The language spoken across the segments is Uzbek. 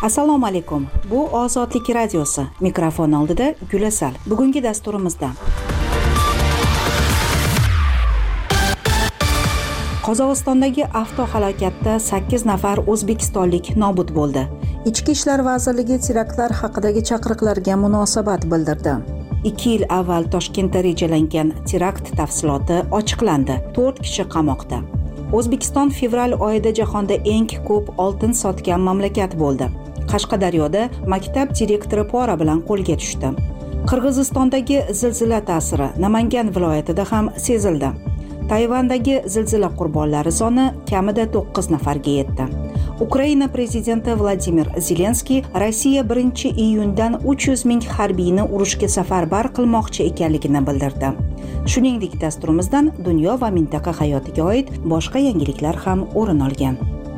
Assalomu alaykum. Bu Ozodlik radiosi. Mikrofon oldida Gulasal. Bugungi dasturimizda Qozog'istondagi avtohalokatda 8 nafar o'zbekistonlik nobud bo'ldi. Ichki ishlar vazirligi teraktlar haqidagi chaqiriqlarga munosabat bildirdi. 2 yil avval Toshkentda rejalangan terakt tafsiloti ochiqlandi. 4 kishi qamoqda. O'zbekiston fevral oyida jahonda eng ko'p oltin sotgan mamlakat bo'ldi. Qashqadaryoda maktab direktori pora bilan qo'lga tushdi. Qirg'izistondagi zilzila ta'siri Namangan viloyatida ham sezildi. Tayvandagi zilzila qurbonlari soni kamida 9 nafarga yetdi. Ukraina prezidenti Vladimir Zelenskiy Rossiya 1-iyundan 300 ming harbiyni urushga safarbar qilmoqchi ekanligini bildirdi. Shuningdek, dasturimizdan dunyo va mintaqa hayotiga oid boshqa yangiliklar ham o'rin olgan.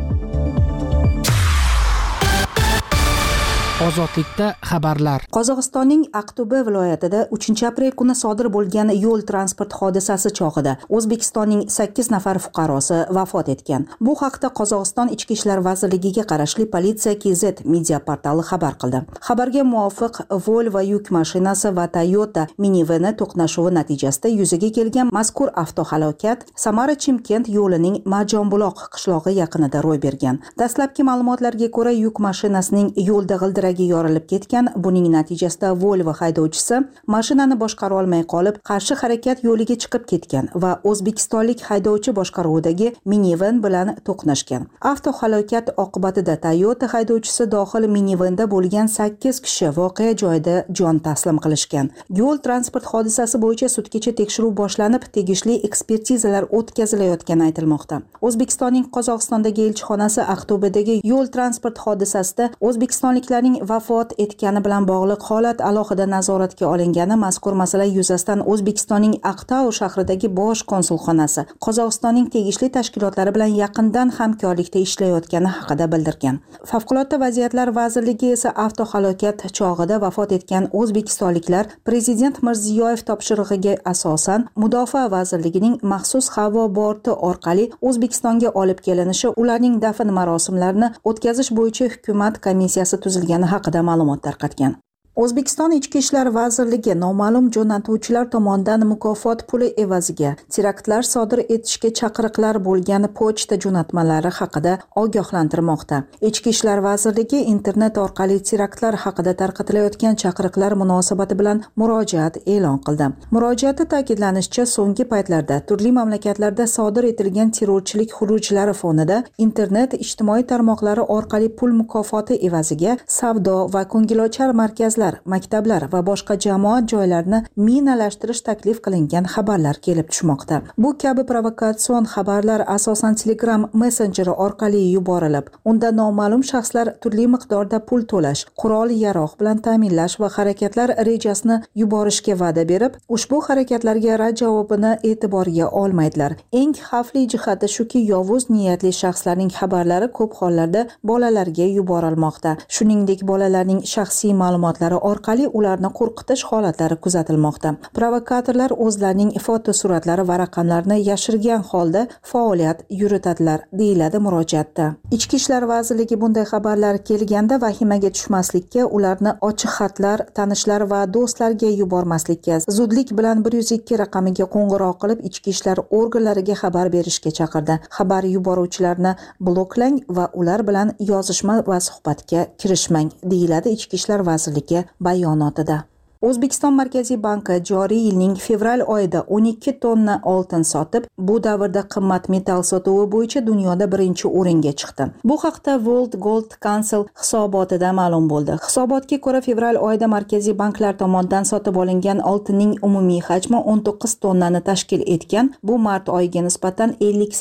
Ozodlikda xabarlar. Qozog'istonning Aqto'be viloyatida 3-aprel kuni sodir bo'lgan yo'l transport hodisasi chog'ida O'zbekistonning 8 nafar fuqarosi vafot etgan. Bu haqda Qozog'iston Ichki ishlar vazirligiga qarashli Politsiya KZ media portali xabar qildi. Xabarga muvofiq, Volvo yuk mashinasi va Toyota miniveni to'qnashuvi natijasida yuzaga kelgan mazkur avtohalokat Samara-Chimkent yo'lining Marjonbuloq qishlog'i yaqinida ro'y bergan. Dastlabki ma'lumotlarga ko'ra, yuk mashinasining yo'lda g'ildiragi yorilib ketgan. Buning natijasida Volvo haydovchisi mashinani boshqara olmay qolib, qarshi harakat yo'liga chiqib ketgan va o'zbekistonlik haydovchi boshqaruvidagi miniven bilan to'qnashgan. Avtohalokat oqibatida Toyota haydovchisi dohil minivenda bo'lgan 8 kishi voqea joyida jon taslim qilishgan. Yo'l transport hodisasi bo'yicha sudgacha tekshiruv boshlanib, tegishli ekspertizalar o'tkazilayotgani aytilmoqda. O'zbekistonning Qozog'istondagi elchixonasi Aqto'bedagi yo'l transport hodisasida o'zbekistonliklarning vafot etgani bilan bog'liq holat alohida nazoratga olingani, mazkur masala yuzasidan O'zbekistonning Aqtau shahridagi bosh konsulxonasi Qozog'istonning tegishli tashkilotlari bilan yaqindan hamkorlikda ishlayotgani haqida bildirgan. Favqulodda vaziyatlar vazirligi esa avtohalokat chog'ida vafot etgan o'zbekistonliklar Prezident Mirziyoyev topshirig'iga asosan Mudofaa vazirligining maxsus havo borti orqali O'zbekistonga olib kelinishi, ularning dafn marosimlarini o'tkazish bo'yicha hukumat komissiyasi tuzilgani haqida ma'lumot tarqatgan. O'zbekiston Ichki ishlar vazirligi noma'lum jo'natuvchilar tomonidan mukofot puli evaziga teraktlar sodir etishga chaqiriqlar bo'lgan pochta jo'natmalari haqida ogohlantirmoqda. Ichki ishlar vazirligi internet orqali teraktlar haqida tarqatilayotgan chaqiriqlar munosabati bilan murojaat e'lon qildi. Murojaatda ta'kidlanishicha, so'nggi paytlarda turli mamlakatlarda sodir etilgan terrorchilik xurujlari fonida internet ijtimoiy tarmoqlari orqali pul mukofoti evaziga savdo va ko'ngilochar markazlar, maktablar va boshqa jamoat joylarini minalashtirish taklif qilingan xabarlar kelib tushmoqda. Bu kabi provokatsion xabarlar asosan Telegram messenjeri orqali yuborilib, unda noma'lum shaxslar turli miqdorda pul to'lash, qurol-yarog' bilan ta'minlash va harakatlar rejasini yuborishga va'da berib, ushbu harakatlarga rad javobini e'tiborga olmaydilar. Eng xavfli jihati shuki, yovuz niyatli shaxslarning xabarlari ko'p hollarda bolalarga yuborilmoqda. Shuningdek, bolalarning shaxsiy ma'lumotlari orqali ularni qo'rqitish holatlari kuzatilmoqda. Provokatorlar o'zlarining fotosuratlari va raqamlarini yashirgan holda faoliyat yuritadilar, deyiladi murojaatda. Ichki ishlar vazirligi bunday xabarlar kelganda vahimaga tushmaslikka, ularni ochiq xatlar, tanishlar va do'stlarga yubormaslikka, zudlik bilan 102 raqamiga qo'ng'iroq qilib, ichki ishlar organlariga xabar berishga chaqirdi. Xabar yuboruvchilarni bloklang va ular bilan yozishma va suhbatga kirishmang, deyiladi Ichki ishlar vazirligi bayonotida. O'zbekiston Markaziy banki joriy yilning fevral oyida 12 tonna oltin sotib, bu davrda qimmat metall sotuvi bo'yicha dunyoda birinchi o'ringa chiqdi. Bu haqda World Gold Council hisobotida ma'lum bo'ldi. Hisobotga ko'ra, fevral oyida markaziy banklar tomonidan sotib olingan oltinning umumiy hajmi 19 tonnani tashkil etgan. Bu mart oyiga nisbatan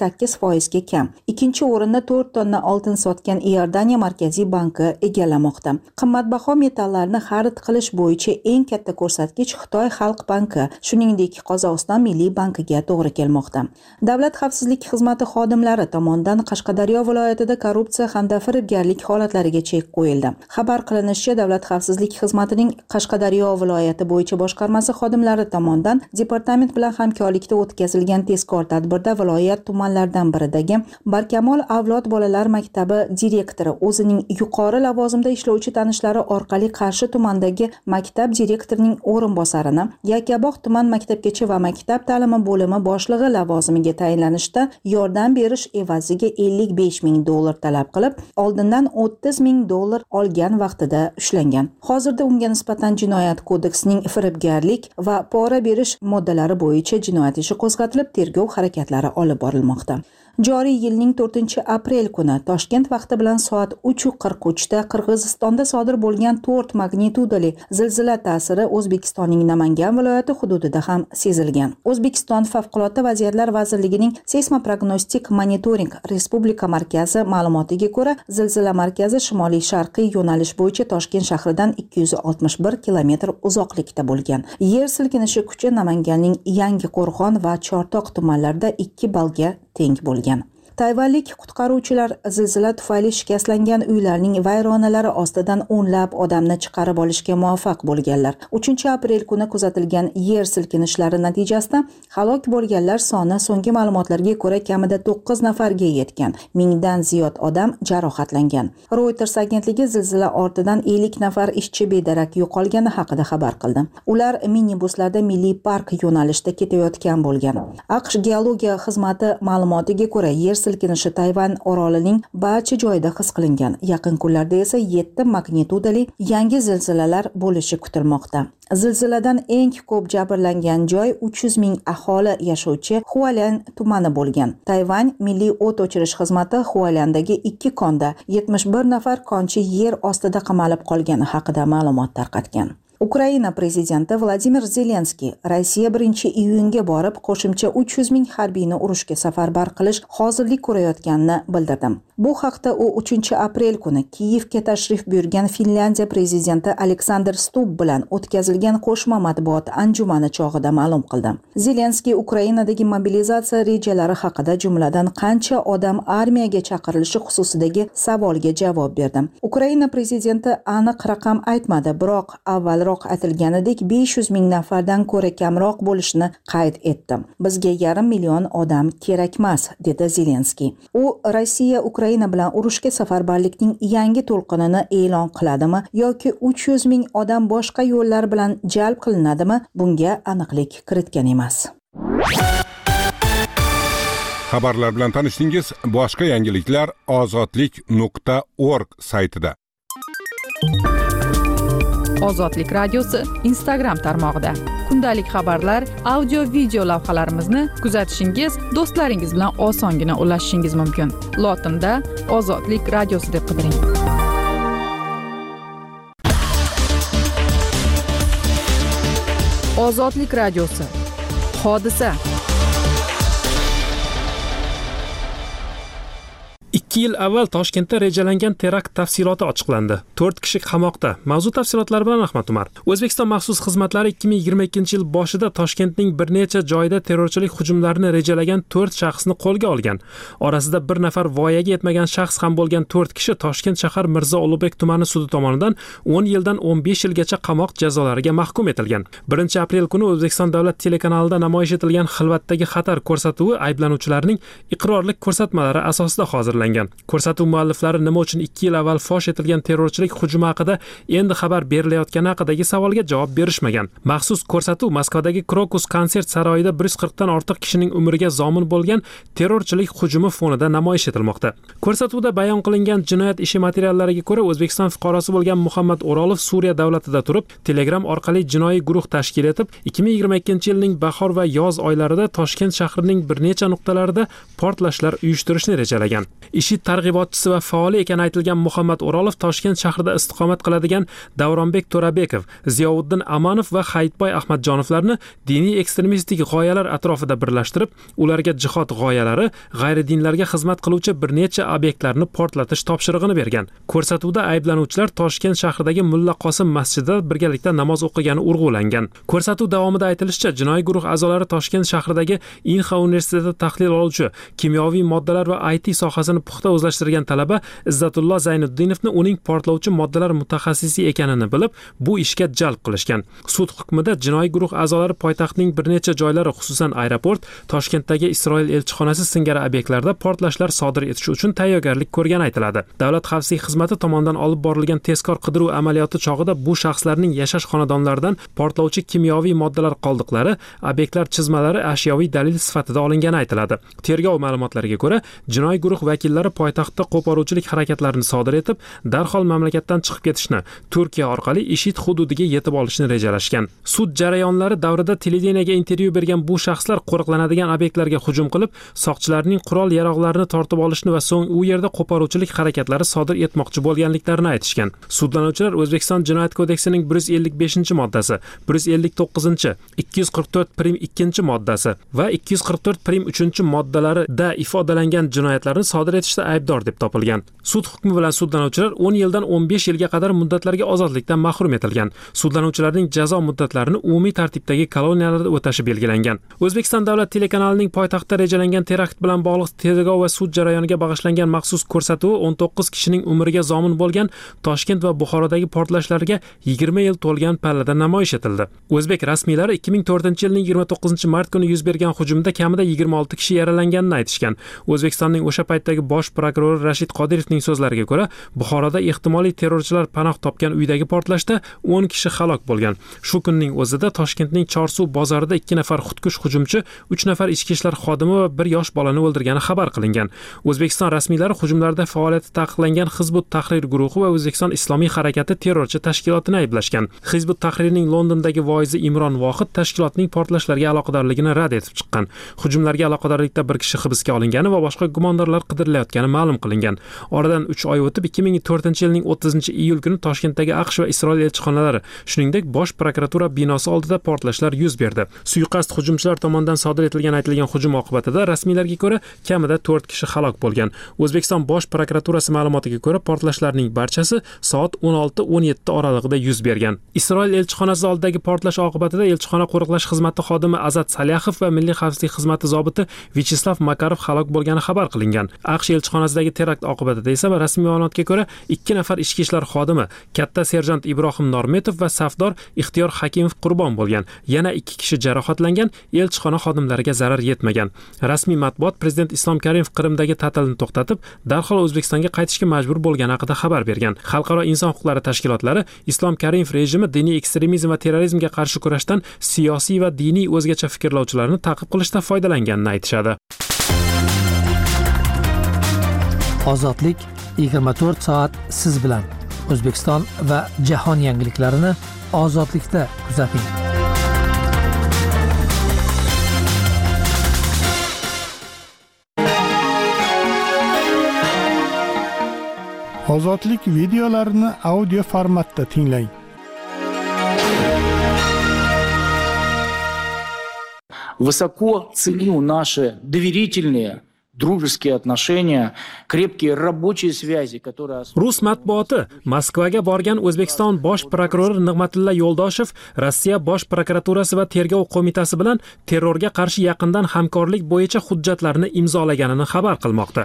58% ga kam. Ikkinchi o'rinni 4 tonna oltin sotgan Iordaniya Markaziy banki egallamoqda. Qimmatbaho metallarni xarid qilish bo'yicha eng katta ko'rsatkich Xitoy Xalq banki, shuningdek Qozog'iston Milliy bankiga to'g'ri kelmoqda. Davlat xavfsizlik xizmati xodimlari tomonidan Qashqadaryo viloyatida korrupsiya hamda firibgarlik holatlariga chek qo'yildi. Xabar qilinishicha, Davlat xavfsizlik xizmatining Qashqadaryo viloyati bo'yicha boshqarmasi xodimlari tomonidan departament bilan hamkorlikda o'tkazilgan tezkor tadbirda viloyat tumanlaridan biridagi Barkamol avlod bolalar maktabi direktori o'zining yuqori lavozimda ishlovchi tanishlari orqali Qarshi tumanidagi maktab direktorining o'rinbosarini, Yakkabog' tuman maktabgacha va maktab ta'limi bo'limi boshlig'i lavozimiga tayinlanishda yordam berish evaziga $55,000 talab qilib, oldindan $30,000 olgan vaqtida ushlangan. Hozirda unga nisbatan Jinoyat kodeksining firibgarlik va pora berish moddalari bo'yicha jinoyat ishi qo'zg'atilib, tergov harakatlari olib borilmoqda. Joriy yilning 4-aprel kuni Toshkent vaqti bilan soat 3:43 da Qirg'izistonda sodir bo'lgan 4 magnitudali zilzila ta'siri O'zbekistonning Namangan viloyati hududida ham sezilgan. O'zbekiston Favqulodda vaziyatlar vazirligining seysmoprognostik monitoring respublika markazi ma'lumotiga ko'ra, zilzila markazi shimoliy-sharqiy yo'nalish bo'yicha Toshkent shahridan 261 kilometr uzoqlikda bo'lgan. Yer silkinishi kuchi Namanganning Yangiqo'rg'on va Chortoq tumanlarida 2 ballga teng bo'lgan. Tayvanlik qutqaruvchilar zilzila tufayli shikastlangan uylarning vayronalari ostidan o'nlab odamni chiqarib olishga muvaffaq bo'lganlar. 3-aprel kuni kuzatilgan yer silkinishlari natijasida halok bo'lganlar soni so'nggi ma'lumotlarga ko'ra kamida 9 nafarga yetgan. 1000dan ziyod odam jarohatlangan. Reuters agentligi zilzila ortidan 50 nafar ishchi bedarak yo'qolgani haqida xabar qildi. Ular minibuslarda Milliy park yo'nalishida ketayotgan bo'lgan. AQSh geologiya xizmati ma'lumotiga ko'ra yer silkinishi Tayvan orolining barcha joyida his qilingan. Yaqin kunlarda esa 7 magnitudali yangi zilzilalar bo'lishi kutilmoqda. Zilziladan eng ko'p jabrlangan joy 300,000 aholi yashovchi Hualyan tumani bo'lgan. Tayvan Milliy o't o'chirish xizmati Hualyandagi 2 konda 71 nafar konchi yer ostida qamalib qolgani haqida ma'lumot tarqatgan. Ukraina prezidenti Vladimir Zelenskiy Rossiya 1-iyunga borib qo'shimcha 300,000 harbiyni urushga safarbar qilish hozirlik ko'rayotganini bildirdi. Bu haqda u 3-aprel kuni Kiyevga tashrif buyurgan Finlyandiya prezidenti Alexander Stubb bilan o'tkazilgan qo'shma matbuot anjumani chog'ida ma'lum qildi. Zelenskiy Ukrainadagi mobilizatsiya rejalari haqida, jumladan qancha odam armiyaga chaqirilishi xususidagi savolga javob berdi. Ukraina prezidenti aniq raqam aytmadi, biroq avvalroq aytilganidek 500,000 nafardan ko'ra kamroq bo'lishini qayd etdi. Bizga 500 million odam kerak emas, dedi Zelenskiy. U Rossiya Ukraina bilan urushga safarbarlikning yangi to'lqinini e'lon qiladimi yoki 300,000 odam boshqa yo'llar bilan jalb qilinadimi, bunga aniqlik kiritgan emas. Xabarlar bilan tanishdingiz. Boshqa yangiliklar ozodlik.org saytida. Ozodlik radiosi Instagram tarmog'ida. Kundalik xabarlar, audio, video lavhalarimizni kuzatishingiz, do'stlaringiz bilan osongina ulashishingiz mumkin. Lotinda Ozodlik radiosi deb qidiring. Ozodlik radiosi. Hodisa. 2 yil avval Toshkentda rejalangan terakt tafsiloti ochiqlandi. 4 kishi qamoqda. Mavzu tafsilotlari bilan Ahmad Umar. O'zbekiston maxsus xizmatlari 2022-yil boshida Toshkentning bir necha joyida terrorchilik hujumlarini rejalagan 4 shaxsni qo'lga olgan. Orasida bir nafar voyaga yetmagan shaxs ham bo'lgan 4 kishi Toshkent shahar Mirzo Ulug'bek tumani sudi tomonidan 10 yildan 15 yilgacha qamoq jazolariga mahkum etilgan. 1-aprel kuni O'zbekiston davlat telekanalida namoyish etilgan Xilvatdagi xatar ko'rsatuvi ayblanuvchilarning iqrorlik ko'rsatmalari asosida hozirlangan. Ko'rsatuv mualliflari nima uchun 2 yil avval fosh etilgan terrorchilik hujumi haqida endi xabar berilayotgani haqidagi savolga javob berishmagan. Maxsus ko'rsatuv Moskvadagi Krokus konsert saroyida 140 dan ortiq kishining umriga zomin bo'lgan terrorchilik hujumi fonida namoyish etilmoqda. Ko'rsatuvda bayon qilingan jinoyat ishi materiallariga ko'ra, O'zbekiston fuqarosi bo'lgan Muhammad O'rolov Suriya davlatida turib, Telegram orqali jinoiy guruh tashkil etib, 2022-yilning bahor va yoz oylarida Toshkent shahrining bir necha nuqtalarida portlashlar uyushtirishni rejalagan. Ish IShID targ'ibotchisi va faoli ekani aytilgan Muhammad O'rolov Toshkent shahrida istiqomat qiladigan Davronbek To'rabekov, Ziyovuddin Amanov va Hayitboy Ahmadjonovlarni diniy ekstremistik g'oyalar atrofida birlashtirib, ularga jihod g'oyalari, g'ayridinlarga xizmat qiluvchi bir necha obyektlarni portlatish topshirig'ini bergan. Ko'rsatuvda ayblanuvchilar Toshkent shahridagi Mulla Qosim masjidida birgalikda namoz o'qigani urg'ulangan. Ko'rsatuv davomida aytilishicha, jinoiy guruh a'zolari Toshkent shahridagi Inha universitetida tahlil oluvchi kimyoviy moddalar va IT sohasini puxta o'zlashtirgan talaba Izzatullo Zaynuddinovni uning portlovchi moddalar mutaxassisi ekanini bilib, bu ishga jalb qilishgan. Sud hukmida jinoiy guruh a'zolari poytaxtning bir necha joylari, xususan aeroport, Toshkentdagi Isroil elchixonasi singari obyektlarda portlashlar sodir etish uchun tayyorgarlik ko'rgani aytiladi. Davlat xavfsizlik xizmati tomonidan olib borilgan tezkor qidiruv amaliyoti chog'ida bu shaxslarning yashash xonadonlaridan portlovchi kimyoviy moddalar qoldiqlari, obyektlar chizmalari ashyoviy dalil sifatida olingani aytiladi. Tergov ma'lumotlariga ko'ra, jinoiy guruh vakillari poytaxtda qo'poruvchilik harakatlarini sodir etib, darhol mamlakatdan chiqib ketishni, Turkiya orqali IShID hududiga yetib olishni rejalashgan. Sud jarayonlari davrida televideniyaga intervyu bergan bu shaxslar qo'riqlanadigan obyektlarga hujum qilib, soqchilarning qurol-yaroqlarini tortib olishni va so'ng u yerda qo'poruvchilik harakatlari sodir etmoqchi bo'lganliklarini aytishgan. Sudlanuvchilar O'zbekiston Jinoyat kodeksining 155-moddasi, 159, 244-2 moddasi va 244-3-moddalarida ifodalangan jinoyatlarni sodir etishda aybdor deb topilgan. Sud hukmi bilan sudlanuvchilar 10 yildan 15 yilga qadar muddatlarga ozodlikdan mahrum etilgan. Sudlanuvchilarning jazo muddatlarini umumiy tartibdagi koloniyalarda o'tashi belgilangan. O'zbekiston davlat telekanalining poytaxtda rejalangan terakt bilan bog'liq tergov va sud jarayoniga bag'ishlangan maxsus ko'rsatuvi 19 kishining umriga zomin bo'lgan Toshkent va Buxorodagi portlashlarga 20 yil to'lgan pallada namoyish etildi. O'zbek rasmiylari 2004-yilning 29-mart kuni yuz bergan hujumda kamida 26 kishi yaralanganini aytishgan. O'zbekistonning o'sha paytdagi bosh prokurori Rashid Qodirovning so'zlariga ko'ra, Buxoroda ehtimoliy terrorchilar panoh topgan uydagi portlashda 10 kishi halok bo'lgan. Shu kunning o'zida Toshkentning Chorsuv bozorida 2 nafar xudkush hujumchi, 3 nafar ichki ishlar xodimi va 1 yosh bolani o'ldirgani xabar qilingan. O'zbekiston rasmiylari hujumlarda faoliyati taqiqlangan Hizbut Tahrir guruhi va O'zbekiston Islomiy harakati terrorchi tashkilotini ayblashgan. Hizbut Tahrirning Londondagi voizi Imron Vohid tashkilotning portlashlarga aloqadorligini rad etib chiqqan. Hujumlarga aloqadorlikda bir kishi hibsga olingani va boshqa gumondorlar qidirilayotgani ma'lum qilingan. Oradan 3 oy o'tib 2004-yilning 30-iyul kuni Toshkentdagi AQSh va Isroil elchixonalari, shuningdek bosh prokuratura binosi oldida portlashlar yuz berdi. Suiqasd hujumchilar tomonidan sodir etilgan aytilgan hujum oqibatida rasmiylarga ko'ra kamida 4 kishi halok bo'lgan. O'zbekiston bosh prokuraturasi ma'lumotiga ko'ra portlashlarning barchasi soat 16:17 oralig'ida yuz bergan. Isroil elchixonasi oldidagi portlash oqibatida elchixona qo'riqlash xizmati xodimi Azat Salyahov va Milliy xavfsizlik xizmati zobiti Vyacheslav Makarov halok bo'lgani xabar qilingan. AQSh elchixonasidagi terakt oqibatida esa rasmiy ma'lumotga ko'ra 2 nafar ichki ishlar xodimi, katta serjant Ibrohim Normetov va safdor Ixtiyor Hakimov qurbon bo'lgan. Yana 2 kishi jarohatlangan, elchixona xodimlariga zarar yetmagan. Rasmiy matbuot Prezident Islom Karimov Qrimdagi ta'tilni to'xtatib, darhol O'zbekistonga qaytishga majbur bo'lgani haqida xabar bergan. Xalqaro inson huquqlari tashkilotlari Islom Karimov rejimi diniy ekstremizm va terrorizmga qarshi kurashdan siyosiy va diniy o'zgacha fikrlovchilarni ta'qib qilishda foydalanganini aytishadi. Ozodlik 24 soat siz bilan. O'zbekiston va jahon yangiliklarini ozodlikda kuzating. Ozodlik videolarini audio formatda tinglang. Высоко ценю наши доверительные дружеские отношения, крепкие рабочие связи, которые... Rus matbuoti Moskvaga borgan O'zbekiston bosh prokurori Nig'matilla Yo'ldoshev Rossiya bosh prokuraturasi va tergov qo'mitasi bilan terrorga qarshi yaqindan hamkorlik bo'yicha hujjatlarni imzolaganini xabar qilmoqda.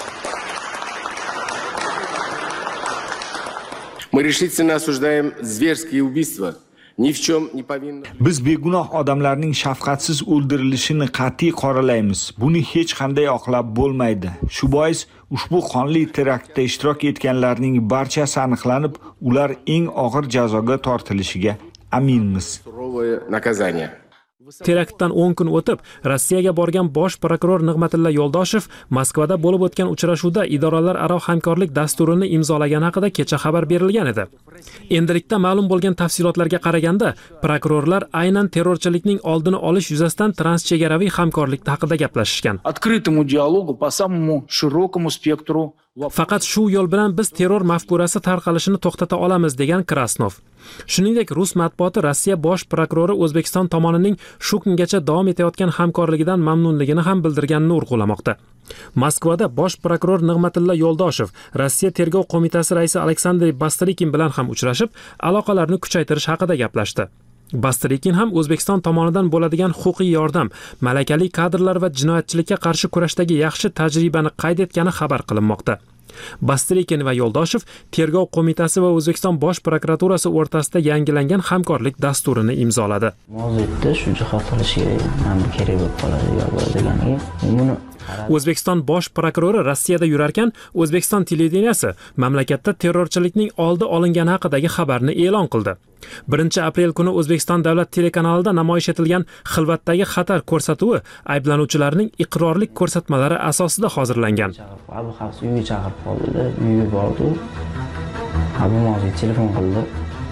Мы решительно осуждаем зверские убийства. Biz begunoh odamlarning shafqatsiz o'ldirilishini qat'iy qoralaymiz. Buni hech qanday oqlab bo'lmaydi. Shu bois ushbu qonli teraktda ishtirok etganlarning barchasi aniqlanib, ular eng og'ir jazoga tortilishiga aminmiz. Teraktdan 10 kun o'tib, Rossiyaga borgan bosh prokuror Nig'matilla Yo'ldoshev Moskvada bo'lib o'tgan uchrashuvda idoralararo hamkorlik dasturini imzolagani haqida kecha xabar berilgan edi. Endilikda ma'lum bo'lgan tafsilotlarga qaraganda, prokurorlar aynan terrorchilikning oldini olish yuzasidan transchegaraviy hamkorlik haqida gaplashishgan. Открытому диалогу по самому широкому спектру. Faqat shu yo'l bilan biz terror mafkurasi tarqalishini to'xtata olamiz, degan Krasnov. Shuningdek, Rus matbuoti Rossiya bosh prokurori O'zbekiston tomonining shu kungacha davom etayotgan hamkorligidan mamnunligini ham bildirganini urg'ulamoqda. Moskvada bosh prokuror Nig'matilla Yo'ldoshev Rossiya tergov qo'mitasi raisi Aleksandr Bastrykin bilan ham uchrashib, aloqalarni kuchaytirish haqida gaplashdi. Bastrykin ham O'zbekiston tomonidan bo'ladigan huquqiy yordam, malakali kadrlar va jinoyatchilikka qarshi kurashdagi yaxshi tajribani qayd etgani xabar qilinmoqda. Bastrykin va Yo'ldoshev tergov qo'mitasi va O'zbekiston bosh prokuraturasi o'rtasida yangilangan hamkorlik dasturini imzoladi. Mavzuda shu jihat qilishga ham kerak bo'lib qoladi deganiga. Buni O'zbekiston bosh prokurori Rossiyada yurarkan, O'zbekiston televideniyasi mamlakatda terrorchilikning oldi olingani haqidagi xabarni e'lon qildi. 1-aprel kuni O'zbekiston davlat telekanalida namoyish etilgan Xilvatdagi xatar ko'rsatuvi ayblanuvchilarning iqrorlik ko'rsatmalari asosida hozirlangan. Abu Hafs uyga chaqirib qoldi, uyga bordi. Abu Mavzi telefon qildi.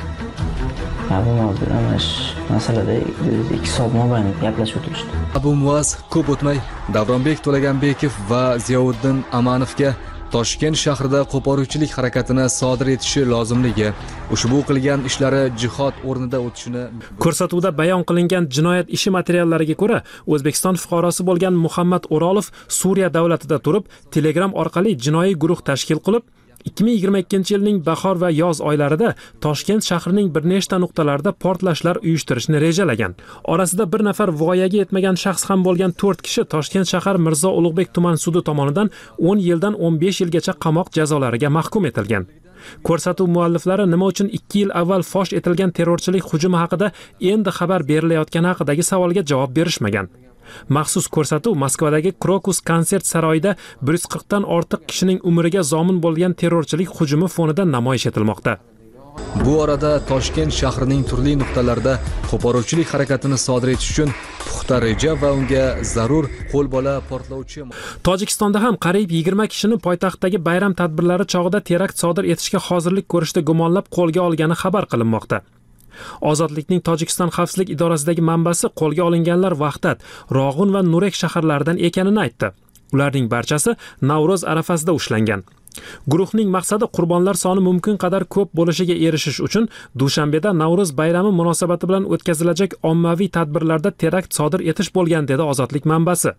Abu Mavzi bilan masalada 2 soat mobaynida gaplashib o'tirishdi. Abu Muaz ko'p o'tmay Davronbek To'laganbekov va Ziyovuddin Amanovga Toshkent shahrida qo'poruvchilik harakatini sodir etishi lozimligi, ushbu qilgan ishlari jihod o'rnida o'tishini ko'rsatuvda bayon qilingan jinoyat ishi materiallariga ko'ra, O'zbekiston fuqarosi bo'lgan Muhammad O'rolov Suriya davlatida turib, Telegram orqali jinoiy guruh tashkil qilib, 2022-yilning bahor va yoz oylarida Toshkent shahrining bir nechta nuqtalarida portlashlar uyushtirishni rejalagan. Orasida bir nafar voyaga yetmagan shaxs ham bo'lgan 4 kishi Toshkent shahar Mirzo Ulug'bek tuman sudi tomonidan 10 yildan 15 yilgacha qamoq jazolariga mahkum etilgan. Ko'rsatuv mualliflari nima uchun 2 yil avval fosh etilgan terrorchilik hujumi haqida endi xabar berilayotgani haqidagi savolga javob berishmagan. Maxsus ko'rsatuv Moskvadagi Krokus konsert saroyida 140 dan ortiq kishining umriga zomin bo'lgan terrorchilik hujumi fonida namoyish etilmoqda. Bu orada Toshkent shahrining turli nuqtalarida qo'poruvchilik harakatini sodir etish uchun puxta reja va unga zarur qo'lbola portlovchi. Tojikistonda ham qariyb 20 kishini poytaxtdagi bayram tadbirlari chog'ida terakt sodir etishga hozirlik ko'rishda gumonlab qo'lga olgani xabar qilinmoqda. Ozodlikning Tojikiston xavfsizlik idorasidagi manbasi qo'lga olinganlar Vahdat, Rog'un va Nurek shaharlaridan ekanini aytdi. Ularning barchasi Navro'z arafasida ushlangan. Guruhning maqsadi qurbonlar soni mumkin qadar ko'p bo'lishiga erishish uchun Dushanbeda Navro'z bayrami munosabati bilan o'tkazilajak ommaviy tadbirlarda terakt sodir etish bo'lgan, dedi Ozodlik manbasi.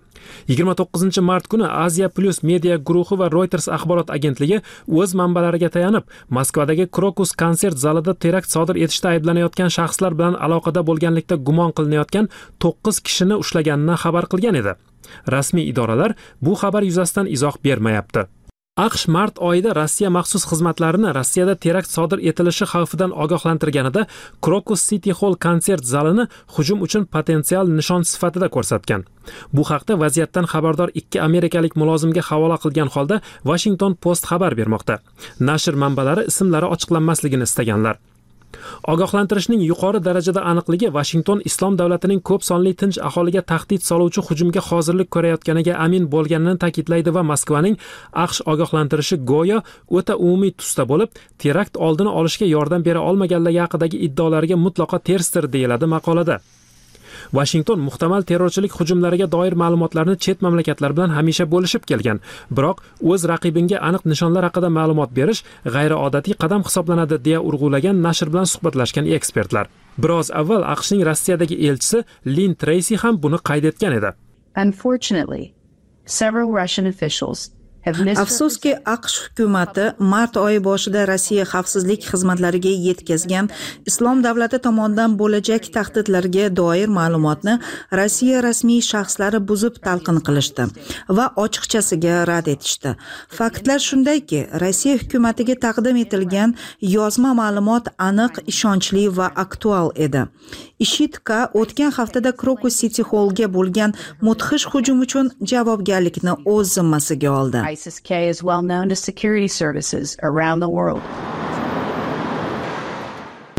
29-mart kuni Asia Plus media guruhi va Reuters axborot agentligi o'z manbalariga tayanib, Moskvadagi Krokus konsert zalida terakt sodir etishda ayblanayotgan shaxslar bilan aloqada bo'lganlikda gumon qilinayotgan 9 kishini ushlaganini xabar qilgan edi. Rasmiy idoralar bu xabar yuzasidan izoh bermayapti. AQSh mart oyida Rossiya maxsus xizmatlarini Rossiyada terakt sodir etilishi xavfidan ogohlantirganida Krokus City Hall konsert zalini hujum uchun potensial nishon sifatida ko'rsatgan. Bu haqda vaziyatdan xabardor 2 amerikalik mulozimga havola qilgan holda Washington Post xabar bermoqda. Nashr manbalari ismlari ochiqlanmasligini istaganlar. Ogohlantirishning yuqori darajada aniqligi Washington islom davlatining ko'p sonli tinch aholiga tahdid soluvchi hujumga hozirlik ko'rayotganiga amin bo'lganini ta'kidlaydi va Moskvaning AQSh ogohlantirishi go'yo o'ta umumiy tusda bo'lib, terakt oldini olishga yordam bera olmaganligi haqidagi iddaolarga mutlaqo tersdir, deyiladi maqolada. Washington muhtamal terrorchilik hujumlariga doir ma'lumotlarni chet mamlakatlar bilan hamisha bo'lishib kelgan, biroq o'z raqibinga aniq nishonlar haqida ma'lumot berish g'ayriodatiy qadam hisoblanadi, deya urg'ulagan nashr bilan suhbatlashgan ekspertlar. Biroz avval AQShning Rossiyadagi elchisi Lynn Tracy ham buni qayd etgan edi. Unfortunately, several Russian officials Afsuski, AQSh hukumati mart oyi boshida Rossiya xavfsizlik xizmatlariga yetkazgan islom davlati tomonidan bo'lajak tahdidlarga doir ma'lumotni Rossiya rasmiy shaxslari buzib talqin qilishdi va ochiqchasiga rad etishdi. Faktlar shundayki, Rossiya hukumatiga taqdim etilgan yozma ma'lumot aniq, ishonchli va aktual edi. IShID-ka o'tgan haftada Krokus City Hallga bo'lgan mudhish hujum uchun javobgarlikni o'z zimmasiga oldi. ISIS-K is well known to security services around the world.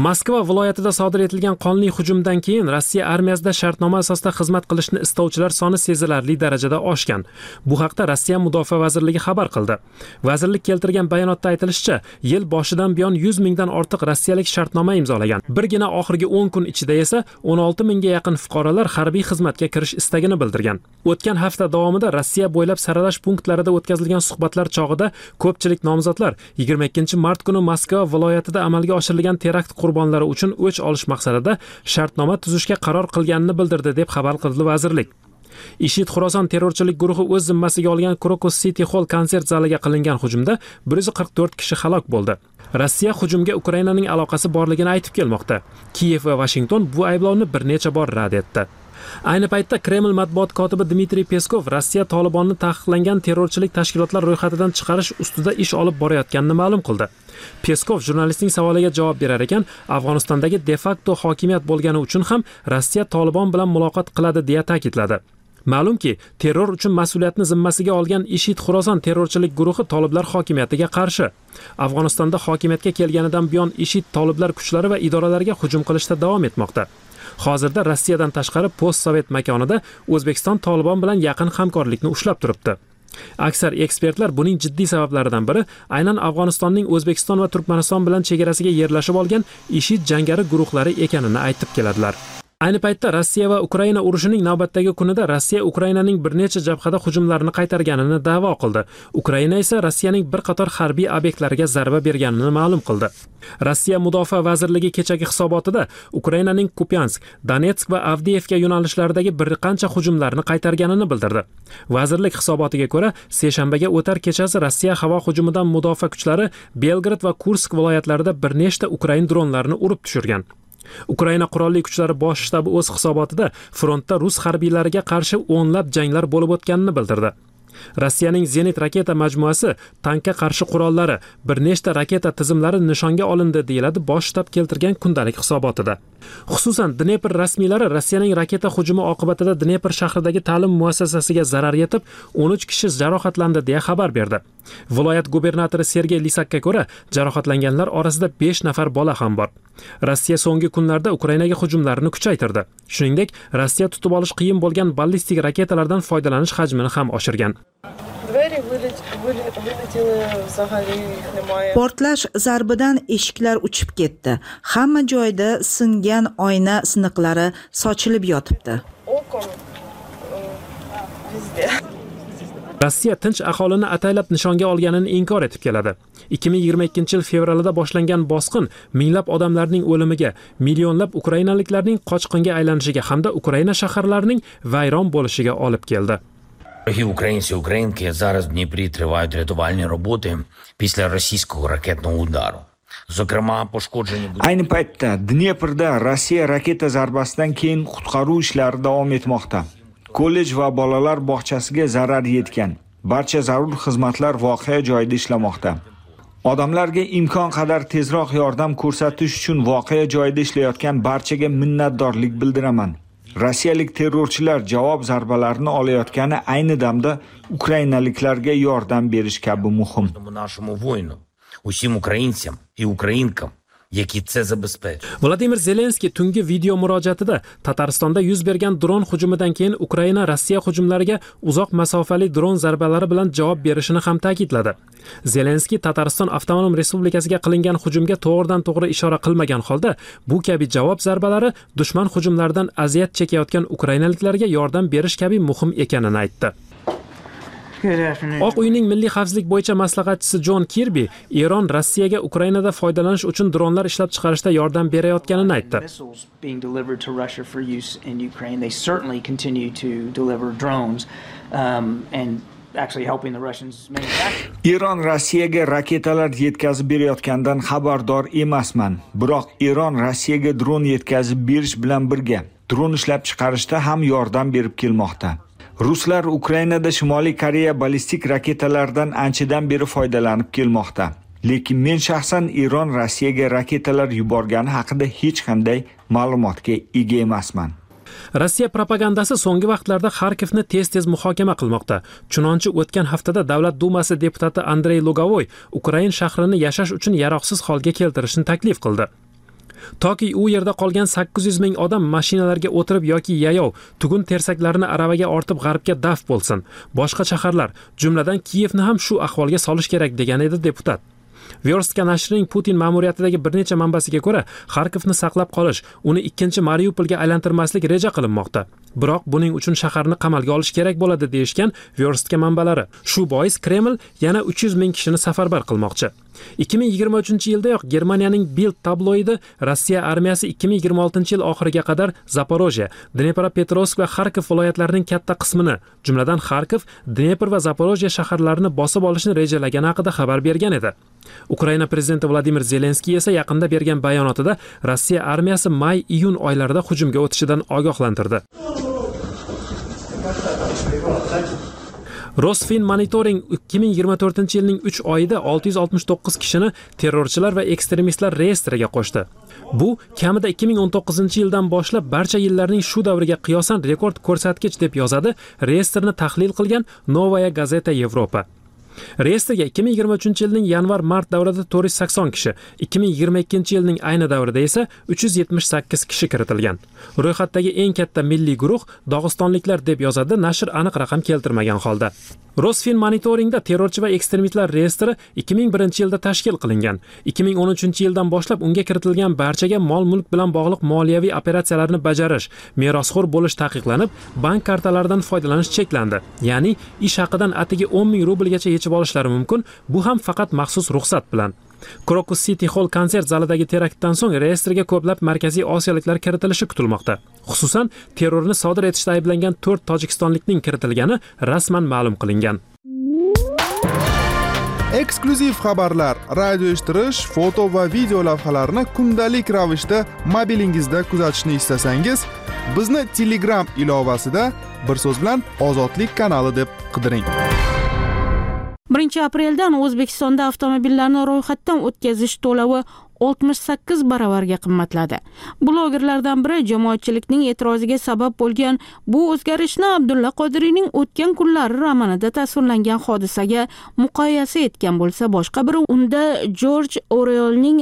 Moskva viloyatida sodir etilgan qonli hujumdan keyin Rossiya armiyasida shartnoma asosida xizmat qilishni istovchilar soni sezilarli darajada oshgan. Bu haqda Rossiya Mudofaa vazirligi xabar qildi. Vazirlik keltirgan bayonotda aytilishicha, yil boshidan buyon 100 mingdan ortiq rossiyalik shartnoma imzolagan. Birgina oxirgi 10 kun ichida esa 16 mingga yaqin fuqarolar harbiy xizmatga kirish istagini bildirgan. O'tgan hafta davomida Rossiya bo'ylab saralash punktlarida o'tkazilgan suhbatlar chog'ida ko'pchilik nomzodlar 22-mart kuni Moskva viloyatida amalga oshirilgan terakt qurbonlari uchun o'ch olish maqsadida shartnoma tuzishga qaror qilganini bildirdi deb xabar qildi vazirlik. IShID Xuroson terrorchilik guruhi o'z zimmasiga olgan Crocus City Hall konsert zaliga qilingan hujumda 144 kishi halok bo'ldi. Rossiya hujumga Ukrainaning aloqasi borligini aytib kelmoqda. Kiyev va Washington bu ayblovni bir necha bor rad etdi. Ayni paytda Kreml matbuot kotibi Dmitriy Peskov Rossiya Tolibonni taqiqlangan terrorchilik tashkilotlar ro'yxatidan chiqarish ustida ish olib borayotganini ma'lum qildi. Peskov jurnalistning savoliga javob berar ekan, Afg'onistondagi de facto hokimiyat bo'lgani uchun ham Rossiya Tolibon bilan muloqot qiladi deya ta'kidladi. Ma'lumki, terror uchun mas'uliyatni zimmasiga olgan IShID Xuroson terrorchilik guruhi toliblar hokimiyatiga qarshi. Afg'onistonda hokimiyatga kelganidan buyon IShID toliblar kuchlari va idoralariga hujum qilishda davom etmoqda. Hozirda Rossiyadan tashqari postsovet makonida O'zbekiston Tolibon bilan yaqin hamkorlikni ushlab turibdi. Aksar ekspertlar buning jiddiy sabablaridan biri aynan Afg'onistonning O'zbekiston va Turkmaniston bilan chegarasiga yerlashib olgan IShID jangari guruhlari ekanini aytib keladilar. Ayni paytda Rossiya va Ukraina urushining navbatdagi kunida Rossiya Ukrainaning bir necha jabhada hujumlarni qaytarganini da'vo qildi. Ukraina esa Rossiyaning bir qator harbiy obyektlariga zarba berganini ma'lum qildi. Rossiya Mudofaa vazirligi kechagi hisobotida Ukrainaning Kupyansk, Donetsk va Avdiivka yo'nalishlaridagi bir qancha hujumlarni qaytarganini bildirdi. Vazirlik hisobotiga ko'ra, seshanbaga o'tar kechasi Rossiya havo hujumidan mudofaa kuchlari Belgrad va Kursk viloyatlarida bir nechta Ukrain dronlarini urib tushirgan. Ukraina qurolli kuchlari bosh shtabi o'z hisobotida frontda rus harbiylariga qarshi o'nlab janglar bo'lib o'tganini bildirdi. Rossiyaning Zenit raketa majmuasi, tankka qarshi qurollari, bir nechta raketa tizimlari nishonga olindi deyiladi bosh shtab keltirgan kundalik hisobotida. Xususan, Dnepr rasmiylari Rossiyaning raketa hujumi oqibatida Dnepr shahridagi ta'lim muassasasiga zarar yetib, 13 kishi jarohatlandi deya xabar berdi. Viloyat gubernatori Sergey Lisakka ko'ra, jarohatlanganlar orasida 5 nafar bola ham bor. Rossiya so'nggi kunlarda Ukrainaga hujumlarini kuchaytirdi. Shuningdek, Rossiya tutib olish qiyin bo'lgan ballistik raketalardan foydalanish hajmini ham oshirgan. Portlash zarbidan eshiklar uchib ketdi. Hamma joyda singan oyna siniqlari sochilib yotibdi. Rossiya tinch aholini ataylab nishonga olganini inkor etib keladi. 2022-yil fevralida boshlangan bosqin minglab odamlarning o'limiga, millionlab ukrainaliklarning qochqinga aylanishiga hamda Ukraina shaharlarining vayron bo'lishiga olib keldi. Дорогі українці, українки, зараз в Дніпрі тривають рятувальні роботи після російського ракетного удару. Зокрема, пошкоджені... Ayni paytda Dneprda Rossiya raketa zarbasidan keyin qutqaruv ishlari davom etmoqda. Kollej va bolalar bog'chasiga zarar yetgan. Barcha zarur xizmatlar voqea joyida ishlamoqda. Odamlarga imkon qadar tezroq yordam ko'rsatish uchun voqea joyida ishlayotgan barchaga minnatdorlik bildiraman. Rossiyalik terrorchilar javob zarbalarini olayotgani ayni damda ukrainaliklarga yordam berish kabi muhim. Нашому воїну, усім українцям і українкам, які це забезпечують. Vladimir Zelenskiy tungi video murojaatida Tataristonda yuz bergan dron hujumidan keyin Ukraina Rossiya hujumlariga uzoq masofali dron zarbalari bilan javob berishini ham ta'kidladi. Zelenskiy Tatariston avtonom respublikasiga qilingan hujumga to'g'ridan-to'g'ri ishora qilmagan holda, bu kabi javob zarbalari dushman hujumlaridan aziyat chekayotgan ukrainaliklarga yordam berish kabi muhim ekanini aytdi. Oq uyning milliy xavfsizlik bo'yicha maslahatchisi John Kirby Eron Rossiyaga Ukrainada foydalanish uchun dronlar ishlab chiqarishda yordam berayotganini aytdi. Eron Rossiyaga raketalar yetkazib berayotgandan xabardor emasman. Biroq Eron Rossiyaga dron yetkazib berish bilan birga dron ishlab chiqarishda ham yordam berib kelmoqda. Ruslar Ukrainada Shimoliy Koreya ballistik raketalardan anchadan beri foydalanib kelmoqda. Lekin men shaxsan Eron Rossiyaga raketalar yuborgani haqida hech qanday ma'lumotga ega emasman. Rossiya propagandasi so'nggi vaqtlarda Xarkovni tez-tez muhokama qilmoqda. Chunonchi o'tgan haftada Davlat Dumasi deputati Andrey Lugavoy Ukrain shahrini yashash uchun yaroqsiz holga keltirishni taklif qildi. Toki u yerda qolgan 800 ming odam mashinalarga o'tirib yoki yayov tugun tersaklarini aravaga ortib g'arbga daf bo'lsin. Boshqa shaharlar, jumladan Kiyevni ham shu ahvolga solish kerak degan edi deputat. Vyorstka nashrining Putin ma'muriyatidagi bir necha manbasiga ko'ra, Xarkovni saqlab qolish, uni ikkinchi Mariupolga aylantirmaslik reja qilinmoqda. Biroq buning uchun shaharni qamalga olish kerak bo'ladi deyishgan Vyorstka manbalari. Shu bois Kreml yana 300 ming kishini safarbar qilmoqchi. 2023-yildayoq Germaniyaning Bild tabloidi Rossiya armiyasi 2026-yil oxiriga qadar Zaporojye, Dnepropetrovsk va Xarkov viloyatlarining katta qismini, jumladan Xarkov, Dnepr va Zaporojye shaharlarini bosib olishni rejalagani haqida xabar bergan edi. Ukraina prezidenti Vladimir Zelenskiy esa yaqinda bergan bayonotida Rossiya armiyasi may-iyun oylarida hujumga o'tishidan ogohlantirdi. Rosfin Monitoring 2024-yilning 3 oyida 669 kishini terrorchilar va ekstremistlar reyestriga qo'shdi. Bu kamida 2019-yildan boshlab barcha yillarning shu davriga qiyosan rekord ko'rsatkich deb yozadi reyestrni tahlil qilgan Novaya Gazeta Yevropa. Reyestrga 2023-yilning yanvar-mart davrida 480 kishi, 2022-yilning ayni davrida esa 378 kishi kiritilgan. Ro'yxatdagi eng katta milliy guruh Dog'istonliklar deb yozadi nashr aniq raqam keltirmagan holda. Rosfin Monitoringda terrorchi va ekstremistlar reyestri 2001-yilda tashkil qilingan. 2013-yildan boshlab unga kiritilgan barchaga mol-mulk bilan bog'liq moliyaviy operatsiyalarni bajarish, merosxo'r bo'lish taqiqlanib, bank kartalaridan foydalanish cheklandi. Ya'ni ish haqidan atigi 10 ming rublgacha yechib olishlari mumkin, bu ham faqat maxsus ruxsat bilan. Crocus City Hall konsert zalidagi teraktdan so'ng reyestrga ko'plab markaziy osiyoliklar kiritilishi kutilmoqda. Xususan, terrorni sodir etishda ayblangan 4 tojikistonlikning kiritilgani rasman ma'lum qilingan. Eksklyuziv xabarlar, radio eshittirish, foto va video lavhalarni kundalik ravishda mobilingizda kuzatishni istasangiz, bizni Telegram ilovasida bir so'z bilan Ozodlik kanali deb qidiring. 1 apreldan O'zbekistonda avtomobillarni ro'yxatdan o'tkazish to'lovi 68 baravarga qimmatladi. Blogerlardan biri jamoatchilikning e'tiroziga sabab bo'lgan bu o'zgarishni Abdulla Qodiriyning o'tgan kunlari romanida tasvirlangan hodisaga muqoyasa etgan bo'lsa, boshqa biri unda Jorj Orwellning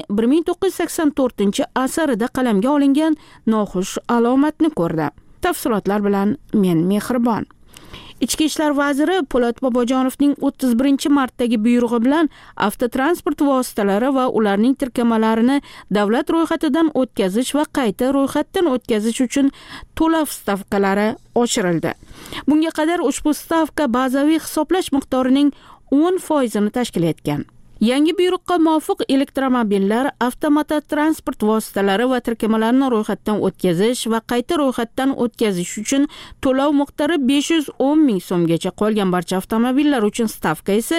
1984-asarida qalamga olingan noxush alomatni ko'rdi. Tafsilotlar bilan men Mehribon. Ichki ishlar vaziri Po'lat Bobojonovning 31-martdagi buyrug'i bilan avtotransport vositalari va ularning tirkamalarini davlat ro'yxatidan o'tkazish va qayta ro'yxatdan o'tkazish uchun to'lov stavkalari oshirildi. Bunga qadar ushbu stavka bazaviy hisoblash miqdorining 10% tashkil etgan. Yangi buyruqqa muvofiq elektromobillar, avtomototransport vositalari va tirkamalarni ro'yxatdan o'tkazish va qayta ro'yxatdan o'tkazish uchun to'lov miqdori 510 ming so'mgacha, qolgan barcha avtomobillar uchun stavka esa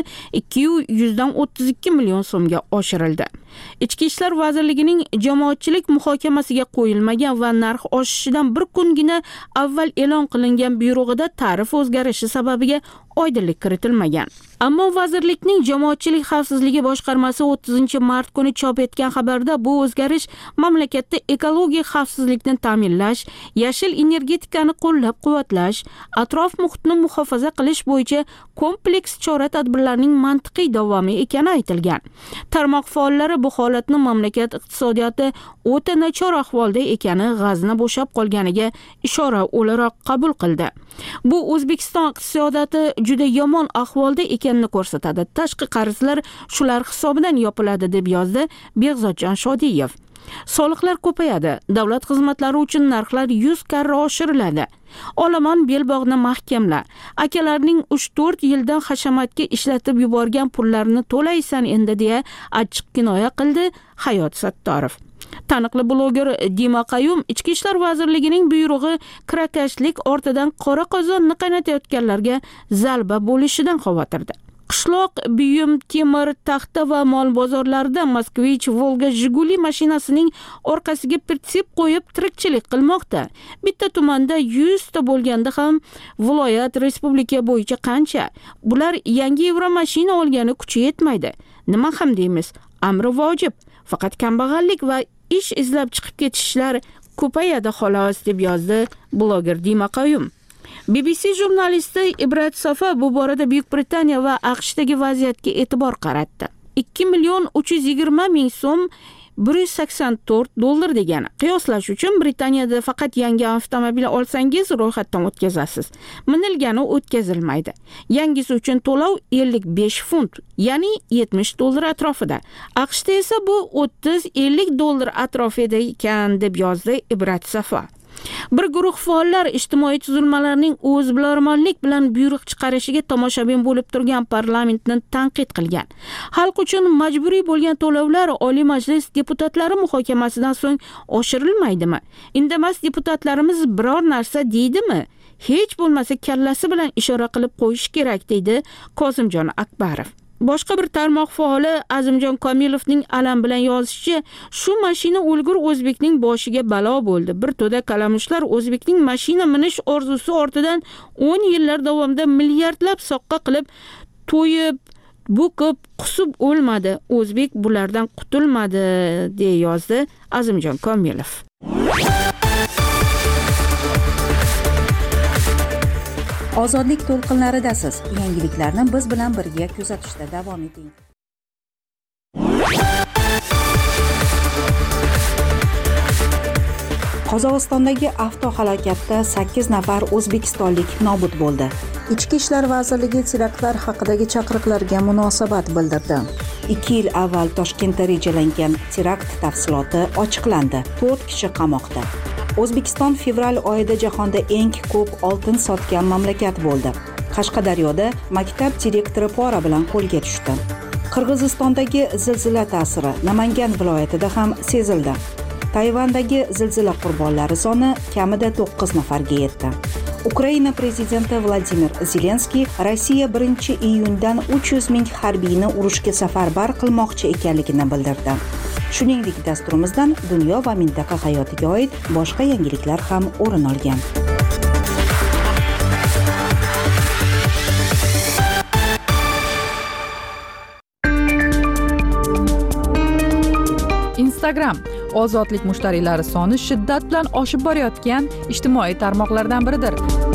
232 million so'mga oshirildi. Ichki ishlar vazirligining jamoatchilik muhokamasiga qo'yilmagan va narx oshishidan bir kungina avval e'lon qilingan buyrug'ida tarif o'zgarishi sababiga oydinlik kiritilmagan. Ammo vazirlikning jamoatchilik xavfsizligi boshqarmasi 30-mart kuni chop etgan xabarda bu o'zgarish mamlakatda ekologik xavfsizlikni ta'minlash, yashil energetikani qo'llab-quvvatlash, atrof muhitni muhofaza qilish bo'yicha kompleks chora-tadbirlarning mantiqiy davomi ekani aytilgan. Tarmoq faollari bu holatni mamlakat iqtisodiyoti o'ta nachor ahvolda ekani, g'azni bo'shab qolganiga ishora o'laroq qabul qildi. Bu O'zbekiston iqtisodiyoti juda yomon ahvolda ekanini ko'rsatadi. Tashqi qarzlar shular hisobidan yopiladi deb yozdi Behzodjon Shodiyev. Soliqlar ko'payadi, davlat xizmatlari uchun narxlar 100 karra oshiriladi. Olomon belbog'ni mahkamla. Akalarning 3-4 yildan hashamatga ishlatib yuborgan pullarini to'laysan endi deya achchiq kinoya qildi Hayot Sattorov. Taniqli bloger Dima Qayum Ichki ishlar vazirligining buyrug'i kirakashlik ortidan qora qozonni qaynatayotganlarga zalba bo'lishidan xavotirda. Qishloq, buyum, temir, taxta va mol bozorlarida Moskvich, Volga, Jiguli mashinasining orqasiga pritsep qo'yib tirikchilik qilmoqda. Bitta tumanda 100 ta bo'lganda ham viloyat, respublika bo'yicha qancha? Bular yangi Euro mashina olgani kuchi yetmaydi. Nima ham deymiz? Amri vojib. Faqat kambag'allik va ish izlab chiqib ketishlar ko'payadi xolos deb yozdi bloger Dima Qayum. BBC jurnalisti Ibrat Safa bu borada Buyuk Britaniya va AQShdagi vaziyatga e'tibor qaratdi. 2 million 320 ming so'm $184 degani. Qiyoslash uchun Britaniyada faqat yangi avtomobil olsangiz ro'yxatdan o'tkazasiz. Minilgani o'tkazilmaydi. Yangisi uchun to'lov 55 funt, ya'ni $70 atrofida. AQShda esa bu $30-50 atrofida ekan, deb yozdi Ibrat Safa. Bir guruh faollar ijtimoiy tuzilmalarning o'zbilarmonlik bilan buyruq chiqarishiga tomoshabin bo'lib turgan parlamentni tanqid qilgan. Xalq uchun majburiy bo'lgan to'lovlar Oliy Majlis deputatlari muhokamasidan so'ng oshirilmaydimi? Indamas deputatlarimiz biror narsa deydimi? Hech bo'lmasa kallasi bilan ishora qilib qo'yish kerak, deydi Kozimjon Akbarov. Boshqa bir tarmoq faoli Azimjon Komilovning alam bilan yozishicha, shu mashina o'lgur o'zbekning boshiga balo bo'ldi. Bir to'da kalamushlar o'zbekning mashina minish orzusi ortidan 10 yillar davomida milliardlab soqqa qilib to'yib, bo'kib, qusib o'lmadi. O'zbek bulardan qutulmadi, deya yozdi Azimjon Komilov. Ozodlik to'lqinlaridasiz. Yangiliklarni biz bilan birga kuzatishda davom eting. Qozog'istondagi avtohalokatda 8 nafar o'zbekistonlik nobud bo'ldi. Ichki ishlar vazirligi teraktlar haqidagi chaqiriqlarga munosabat bildirdi. 2 yil avval Toshkentda rejalangan terakt tafsiloti ochiqlandi. 4 kishi qamoqda. O'zbekiston fevral oyida jahonda eng ko'p oltin sotgan mamlakat bo'ldi. Qashqadaryoda maktab direktori pora bilan qo'lga tushdi. Qirg'izistondagi zilzila ta'siri Namangan viloyatida ham sezildi. Tayvandagi zilzila qurbonlari soni kamida 9 nafarga yetdi. Ukraina prezidenti Vladimir Zelenskiy Rossiya 1-iyundan 300 ming harbiyni urushga safarbar qilmoqchi ekanligini bildirdi. Shuningdek, dasturimizdan dunyo va mintaqa hayotiga oid boshqa yangiliklar ham o'rin olgan. Instagram ozodlik mushtariylari soni shiddat bilan oshib borayotgan ijtimoiy tarmoqlardan biridir.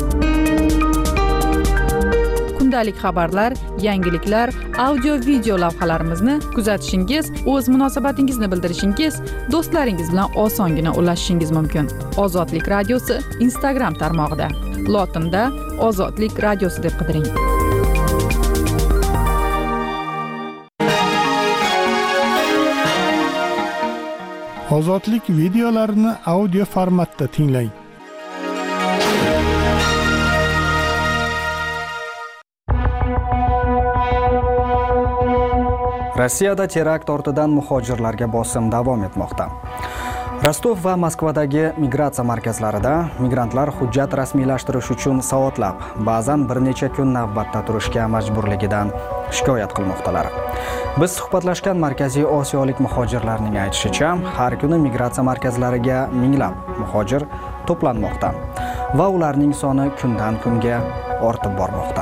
Kundalik xabarlar, yangiliklar, audio-video lavhalarimizni kuzatishingiz, o'z munosabatingizni bildirishingiz, do'stlaringiz bilan osongina ulashishingiz mumkin. Ozodlik radiosi Instagram tarmog'ida. Lotinda Ozodlik radiosi deb qidiring. Ozodlik videolarini audio formatda tinglang. Rossiyada terakt ortidan muhojirlarga bosim davom etmoqda. Rostov va Moskvadagi migratsiya markazlarida migrantlar hujjat rasmiylashtirish uchun soatlab, ba'zan bir necha kun navbatda turishga majburligidan shikoyat qilmoqdalar. Biz suhbatlashgan Markaziy Osiyolik muhojirlarning aytishicha, har kuni migratsiya markazlariga minglab muhojir to'planmoqda va ularning soni kundan kunga ortib bormoqda.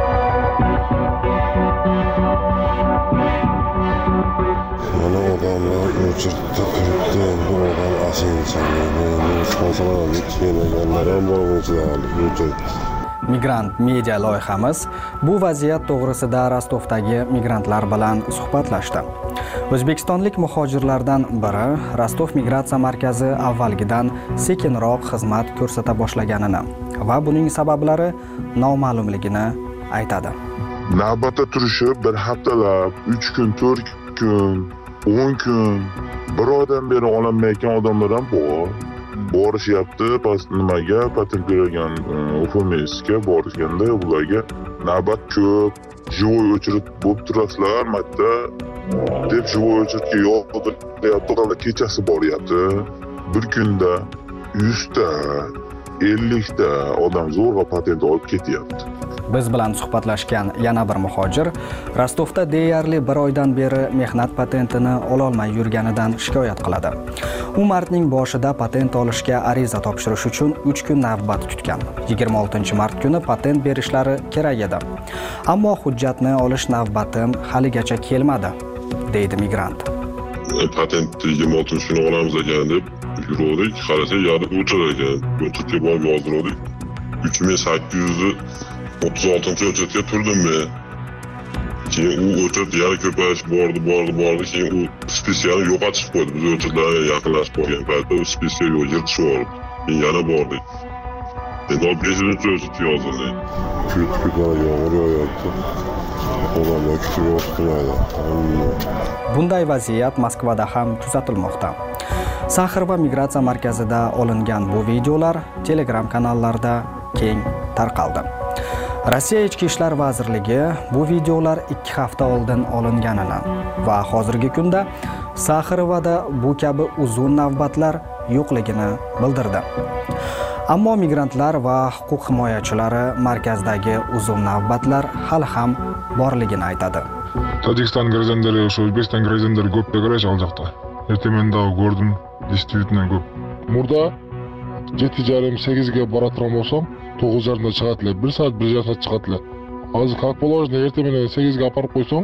Mana odamlar o'chirtda turibdi, endi odam asinchani, sponsorlik kelganlar ham bor bo'lsa, Migrant media loyihamiz bu vaziyat to'g'risida Rostovdagi migrantlar bilan suhbatlashdi. O'zbekistonlik muhojirlardan biri Rostov migratsiya markazi avvalgidan sekinroq xizmat ko'rsata boshlaganini va buning sabablari noma'lumligini aytadi. Navbatda turishib bir haftalab, 3 kun, 4 kun, 10 kun bir oydan beri olinmayotgan odamlar ham bor. Borishyapti, nimaga patent bergan ofisimizga borishganda ularga navbat ko'p, живой очередь bo'lib turasizlar, mayda deb живой очередьga yo'q, odamlar kechasi boryapti. Bir kunda 100 ta, 50 ta odam zo'rg'a patent olib ketyapti. Biz bilan suhbatlashgan yana bir muhojir Rostovda deyarli bir oydan beri mehnat patentini ololmay yurganidan shikoyat qiladi. U martning boshida patent olishga ariza topshirish uchun 3 kun navbat kutgan. 26-mart kuni patent berishlari kerak edi. Ammo hujjatni olish navbatim haligacha kelmadi, deydi migrant. Patentni 26-kuni olamiz ekan deb yurdik, qarasak yarim o'char ekan. O'chirga borib yozdirdik. 3800 36-hujjatga turdim men. keyin u o'chirib yana ko'payish bordi keyin u spesiyalni yo'qotishib qo'ydi. Biz o'chirlarga yaqinlashib qolgan paytda u spesiyal yirtishib yubordi. Keyin yana bordik. Endi 5-chi o'chirib yozildi. Ko'p yomg'ir yog'yapti. Odamlar kuchli o'qitmaydi. Bunday vaziyat Moskvada ham kuzatilmoqda. Saxir va migratsiya markazida olingan bu videolar Telegram kanallarida keng tarqaldi. Rossiya Ichki ishlar vazirligi bu videolar 2 hafta oldin olinganini va hozirgi kunda Saxirvada bu kabi uzun navbatlar yo'qligini bildirdi. Ammo migrantlar va huquq himoyachilari markazdagi uzun navbatlar hali ham borligini aytadi. Tojikiston gраждандары, O'zbekiston gраждандары ko'p degarash olmoqda. Ertemenda ko'rdim, действительно ko'p. Murda 7:30-8 ga boradigan bo'lsam, 9:30 da chiqadilar. 1 soat 1 soat chiqadilar. Hozir как положено ertemenda 8 ga olib qo'ysam,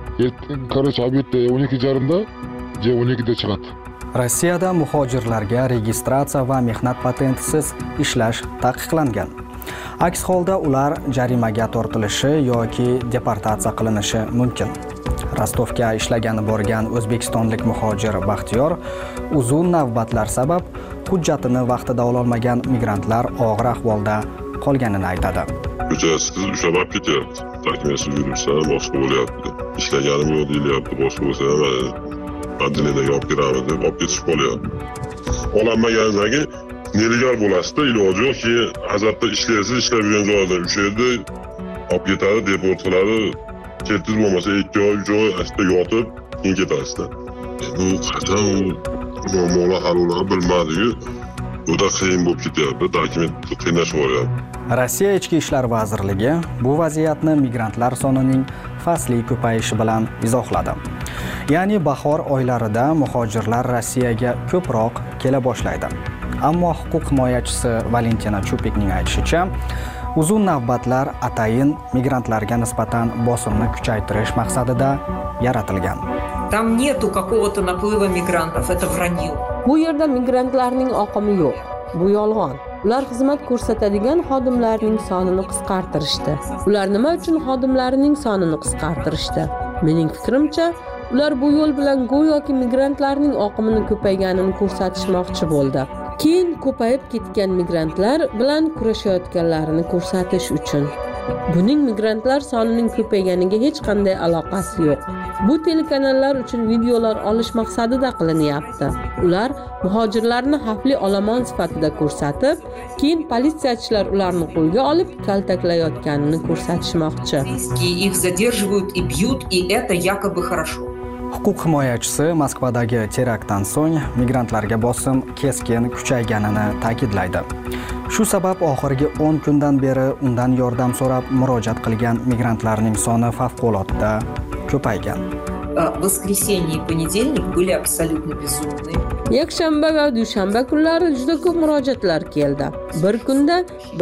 короче, obedda 12:30 da 12 da chiqadi. Rossiyada muhojirlarga registratsiya va mehnat patentisiz ishlash taqiqlangan. Aks holda ular jarimaga tortilishi yoki deportatsiya qilinishi mumkin. Rostovga ishlagani borgan o'zbekistonlik muhojir Baxtiyor uzun navbatlar sabab hujjatini vaqtida ololmagan migrantlar og'ir ahvolda qolganini aytadi. Ko'chasiz ushlab ketyapti. Takmesiz yuribsa boshqa bo'lyapti. Ishlaganim yo'q deyilyapti, boshqa bo'lsa ham adliyaga olib kiramiz deb olib ketishib qolyapti. Olanmaganidan keyin nelegal bo'lasizda, iloji yo'q, keyin azobda ishlaysiz, ishlab yurgan joyda o'sha yerda olib ketadi, deport qiladi. Ketib bo'lmasa 2 oy, 3 oy asta yotib, keyin ketasizda. Bu qachon muammolar hal bo'ladi bilmadik-ku. Juda qiyin bo'lib ketyapti, dokument qiynashib qo'yapti. Rossiya Ichki ishlar vazirligi bu vaziyatni migrantlar sonining fasli ko'payishi bilan izohladi. Ya'ni bahor oylarida muhojirlar Rossiyaga ko'proq kela boshlaydi. Ammo huquq himoyachisi Valentina Chupikning aytishicha, uzun navbatlar atayin migrantlarga nisbatan bosimni kuchaytirish maqsadida yaratilgan. Там нету какого-то наплыва мигрантов, это вранье. Bu yerda migrantlarning oqimi yo'q. Bu yolg'on. Ular xizmat ko'rsatadigan xodimlarning sonini qisqartirishdi. Ular nima uchun xodimlarining sonini qisqartirishdi? Mening fikrimcha, ular bu yo'l bilan go'yoki migrantlarning oqimini ko'payganini ko'rsatishmoqchi bo'ldi. Keyin ko'payib ketgan migrantlar bilan kurashayotganlarini ko'rsatish uchun. Buning migrantlar sonining ko'payganiga hech qanday aloqasi yo'q. Bu telekanallar uchun videolar olish maqsadida qilinyapti. Ular muhojirlarni xavfli olomon sifatida ko'rsatib, keyin politsiyachilar ularni qo'lga olib kaltaklayotganini ko'rsatishmoqchi. Их задерживают и бьют, и это якобы хорошо. Huquq himoyachisi Moskvadagi teraktdan so'ng migrantlarga bosim keskin kuchayganini ta'kidlaydi. Shu sabab oxirgi 10 kundan beri undan yordam so'rab murojaat qilgan migrantlarning soni favqulodda ko'paygan. Воскресенье и понедельник были абсолютно безумные. Yakshanba va dushanba kunlari juda ko'p murojaatlar keldi. Bir kunda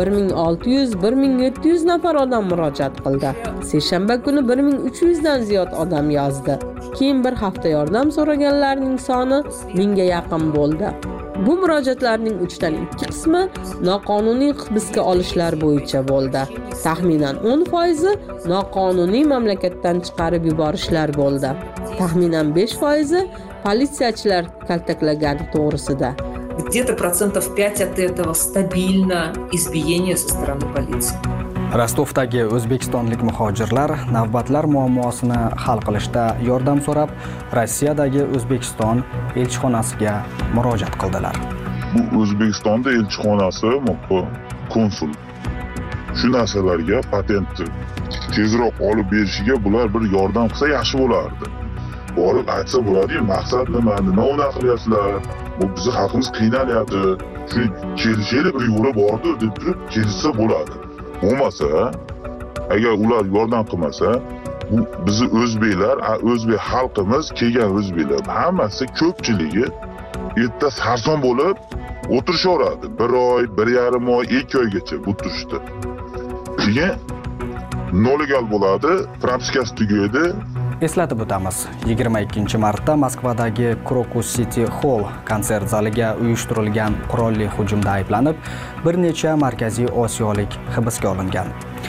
1600-1700 nafar odam murojaat qildi. Seshanba kuni 1300 dan ziyod odam yozdi. Keyin bir hafta yordam so'raganlarning soni 1000 ga yaqin bo'ldi. Bu murojaatlarning 3 dan 2 qismi noqonuniy hibsga olishlar bo'yicha bo'ldi. Taxminan 10% noqonuniy mamlakatdan chiqarib yuborishlar bo'ldi. Taxminan 5% politsiyachilar kaltaklagani to'g'risida. Где-то 5% от этого стабильно избиение со стороны полиции. Rostovdagi o'zbekistonlik muhojirlar navbatlar muammosini hal qilishda yordam so'rab Rossiyadagi O'zbekiston elchixonasiga murojaat qildilar. Bu O'zbekistonda elchixonasi, konsul shu narsalarga patentni tezroq olib berishiga bular bir yordam qilsa yaxshi bo'lardi. Borib aytsa bo'ladi, maqsad nima qilyapsizlar? Bu bizni xalqimiz qiynalyapti. Shu kelishayli bir yo'li bordi deb turib kelishsa bo'ladi. Bo'lmasa, agar ular yordam qilmasa, bu bizni o'zbeklar, o'zbek xalqimiz, kelgan o'zbeklar hammasi ko'pchiligi erta sarson bo'lib o'tirishaveradi. 1 oy, 1,5 oy, 2 oygacha bu turishdi. Keyin nolegal bo'ladi, propiskasi tugaydi. Eslatib o'tamiz, 22 martda Moskvadagi Crocus City Hall konsert zaliga uyushtirilgan qurolli hujumda ayblanib, bir necha markaziy osiyolik hibsga olingan.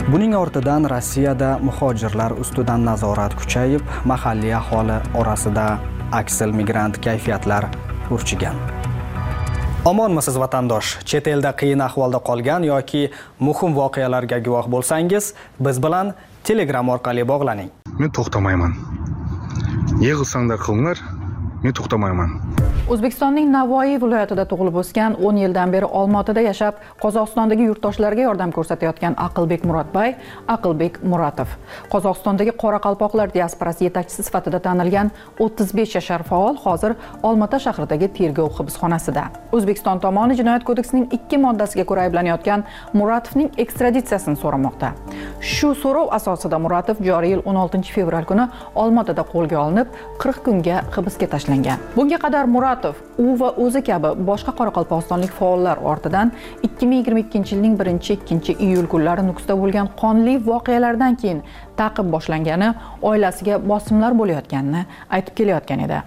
Buning ortidan Rossiyada muhojirlar ustidan nazorat kuchayib, mahalliy aholi orasida aksil migrant kayfiyatlar urchigan. Omonmisiz vatandosh? Chet elda qiyin ahvolda qolgan yoki muhim voqealarga guvoh bo'lsangiz, biz bilan Telegram orqali bog'laning. Men to'xtamayman. Yig'ilsanglar qilinglar, men to'xtamayman. O'zbekistonning Navoiy viloyatida tug'ilib o'sgan, 10 yildan beri Olmaotada yashab, Qozog'istondagi yurtdoshlarga yordam ko'rsatayotgan Aqlbek Muratbay, Aqlbek Muratov. Qozog'istondagi qoraqalpoqlar diasporasi yetakchisi sifatida tanilgan 35 yashar faol hozir Olmaota shahridagi tergov hibsxonasida. O'zbekiston tomoni Jinoyat kodeksining 2 moddasiga ko'ra ayblanayotgan Muratovning ekstraditsiyasini so'ramoqda. Shu so'rov asosida Muratov joriy yil 16 fevral kuni Olmaotada qo'lga olinib, 40 kunga hibsga tashlangan. Bunga qadar Muratov u va o'zi kabi boshqa qoraqalpog'istonlik faollar ortidan 2022-yilning 1-2 iyul kunlari Nukusda bo'lgan qonli voqealardan keyin ta'qib boshlangani, oilasiga bosimlar bo'layotganini aytib kelayotgan edi.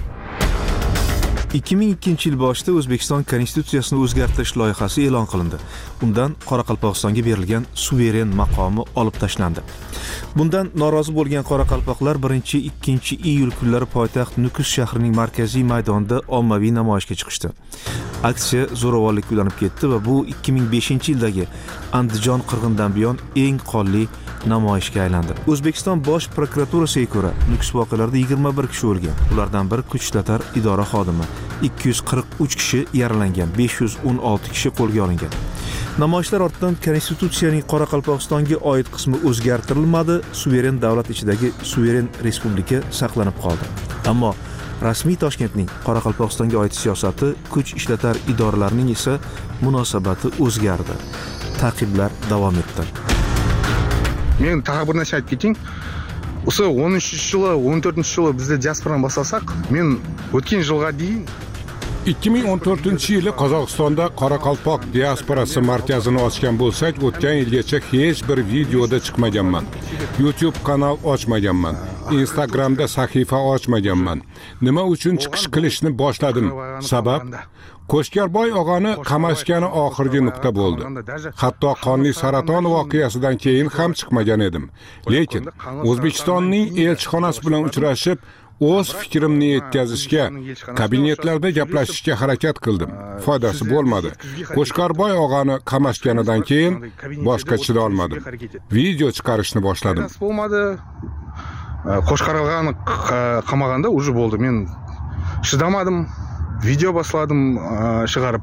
2002-yil boshida O'zbekiston Konstitutsiyasini o'zgartirish loyihasi e'lon qilindi. Undan Qoraqalpog'istonga berilgan suveren maqomi olib tashlandi. Bundan norozi bo'lgan qoraqalpoqlar 1-2 iyul kunlari poytaxt Nukus shahrining markaziy maydonida ommaviy namoyishga chiqishdi. Aksiya zo'ravonlikka ulanib ketdi va bu 2005-yildagi Andijon qirg'inidan buyon eng qonli namoyishga aylandi. O'zbekiston Bosh prokuraturasiga ko'ra, Nukus voqealarida 21 kishi o'lgan. Ulardan biri kuch ishlatar idora xodimi, 243 kishi yaralangan, 516 kishi qo'lga olingan. Namoyishlar ortidan Konstitutsiyaning Qoraqalpog'istonga oid qismi o'zgartirilmadi, suveren davlat ichidagi suveren respublika saqlanib qoldi. Ammo rasmiy Toshkentning Qoraqalpog'istonga oid siyosati, kuch ishlatar idoralarining esa munosabati o'zgardi. Ta'qiblar davom etdi. Men tag'in bir narsa aytib keting. O'sha 13-yili, 14-yili bizda diasporani boshlasak, men o'tgan yilga deyin 2014-yili Qozog'istonda Qoraqalpoq diasporasi markazini ochgan bo'lsak, o'tgan yilgacha hech bir videoda chiqmaganman. YouTube kanal ochmaganman. Instagramda sahifa ochmaganman. Nima uchun chiqish qilishni boshladim? Sabab Qo'shkarboy og'ani qamashgani oxirgi nuqta bo'ldi. Hatto qonli saraton voqeasidan keyin ham chiqmagan edim. Lekin O'zbekistonning elchixonasi bilan uchrashib, o'z fikrimni yetkazishga, kabinetlarda gaplashishga harakat qildim. Foydasi bo'lmadi. Qo'shkarboy og'ani qamashganidan keyin boshqa chida olmadim. Video chiqarishni boshladim. Bo'lmadi. Qo'shkarog'ani qamaganda уже bo'ldi. Men chidamadim. Video boshladim chiqarib.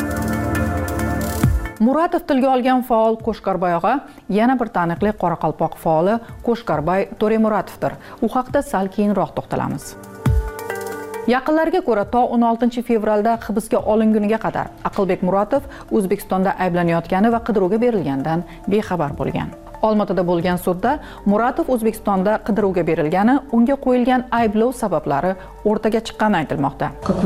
Muratov tilga olgan faol Qo'shkarboy og'a yana bir taniqli qoraqalpoq faoli Qo'shkarboy To'remuratovdir. U haqda sal keyinroq to'xtalamiz. Yaqinlarga ko'ra, to 16 fevralda hibsga olinguniga qadar Aqlbek Muratov O'zbekistonda ayblanayotgani va qidiruvga berilgandan bexabar bo'lgan. Olmaotada bo'lgan sudda Muratov O'zbekistonda qidiruvga berilgani, unga qo'yilgan ayblov sabablari o'rtaga chiqqani aytilmoqda.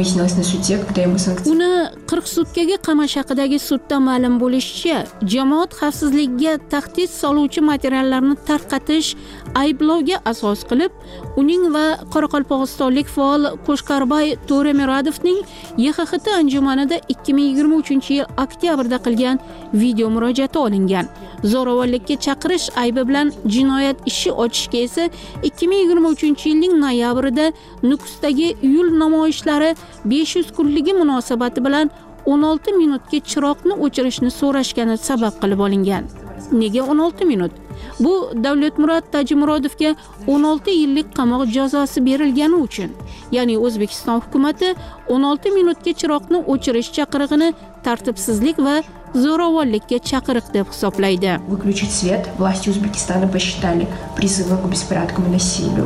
Uni 40 sutkaga qamash haqidagi sudda ma'lum bo'lishicha, jamoat xavfsizligiga tahdid soluvchi materiallarni tarqatish ayblovga asos qilib, uning va qoraqalpog'istonlik faol Qo'shkarboy To'remiradovning YXHT anjumanida 2023-yil oktyabrda qilgan video murojaati olingan. Zo'ravonlikka chaqirish aybi bilan jinoyat ishi ochishga esa 2023-yilning noyabrida Nukusdagi iyul namoyishlari 500 kunligi munosabati bilan 16 minutga chiroqni o'chirishni so'rashgani sabab qilib olingan. Nega 16 minut? Bu Davlatmurod Tajimurodovga 16 yillik qamoq jazosi berilgani uchun. Ya'ni O'zbekiston hukumatı 16 minutga chiroqni o'chirish chaqirig'ini tartibsizlik va zo'ravonlikka chaqiriq deb hisoblaydi. Выключить свет власти Узбекистана посчитали призывом к беспорядкам и насилию.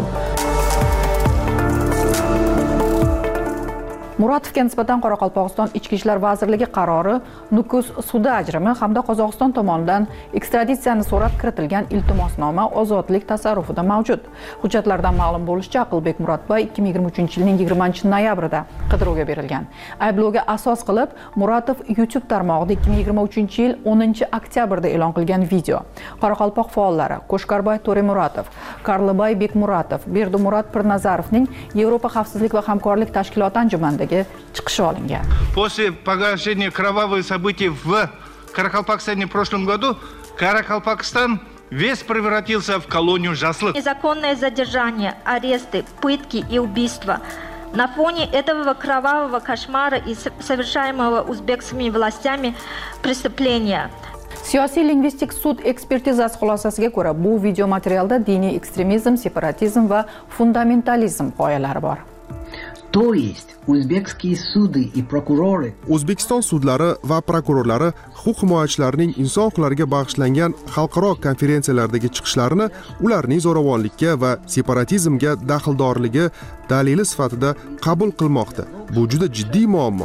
Muratovga nisbatan Qoraqalpog'iston Ichki ishlar vazirligi qarori, Nukus sudi ajrimi hamda Qozog'iston tomonidan ekstraditsiyani so'rab kiritilgan iltimosnoma ozodlik tasarrufida mavjud. Hujjatlardan ma'lum bo'lishicha, Aqlbek Muratbay 2023-yilning 20-noyabrida qidiruvga berilgan. Ayblovga asos qilib, Muratov YouTube tarmog'ida 2023-yil 10-oktyabrda e'lon qilgan video Qoraqalpoq faollari Qo'shkarboy To'remuratov, Karlibay Bekmuratov, Berdimurat Pirnazarovning Yevropa xavfsizlik va hamkorlik tashkiloti anjumanida chiqishi olingan. После погашения кровавых событий в Каракалпакстане в прошлом году Каракалпакстан весь превратился в колонию жаслых. Незаконное задержание, аресты, пытки и убийства. На фоне этого кровавого кошмара и совершаемого узбекскими властями преступления. Siyosiy lingvistik sud ekspertizasi xulosasiga ko'ra, bu video materialda diniy ekstremizm, separatizm va fundamentalizm g'oyalari bor. То есть o'zbekskiy суды и прокуроры O'zbekiston sudlari va prokurorlari huquq himoyachilarining inson huquqlariga bag'ishlangan xalqaro konferensiyalardagi chiqishlarini ularning zo'ravonlikka va separatizmga daxldorligi dalili sifatida qabul qilmoqda. Bu juda jiddiy muammo.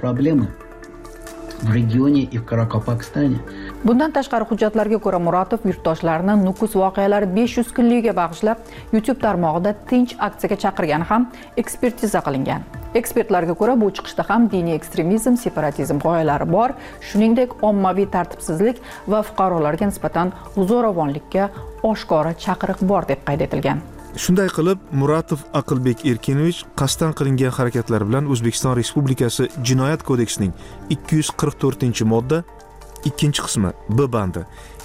в регионе и в Каракалпакстане. Bundan tashqari hujjatlarga ko'ra Muratov yurtdoshlarini Nukus voqealari 500 kunligiga bag'ishlab YouTube tarmog'ida tinch aksiyaga chaqirgani ham ekspertiza qilingan. Ekspertlarga ko'ra bu chiqishda ham diniy ekstremizm, separatizm g'oyalari bor, shuningdek ommaviy tartibsizlik va fuqarolarga nisbatan zo'ravonlikka oshkora chaqiriq bor deb qayd etilgan. Shunday qilib, Muratov Aqilbek Erkinovich qasddan qilingan harakatlar bilan O'zbekiston Respublikasi Jinoyat kodeksining 244-modda 2-qismi B bandi,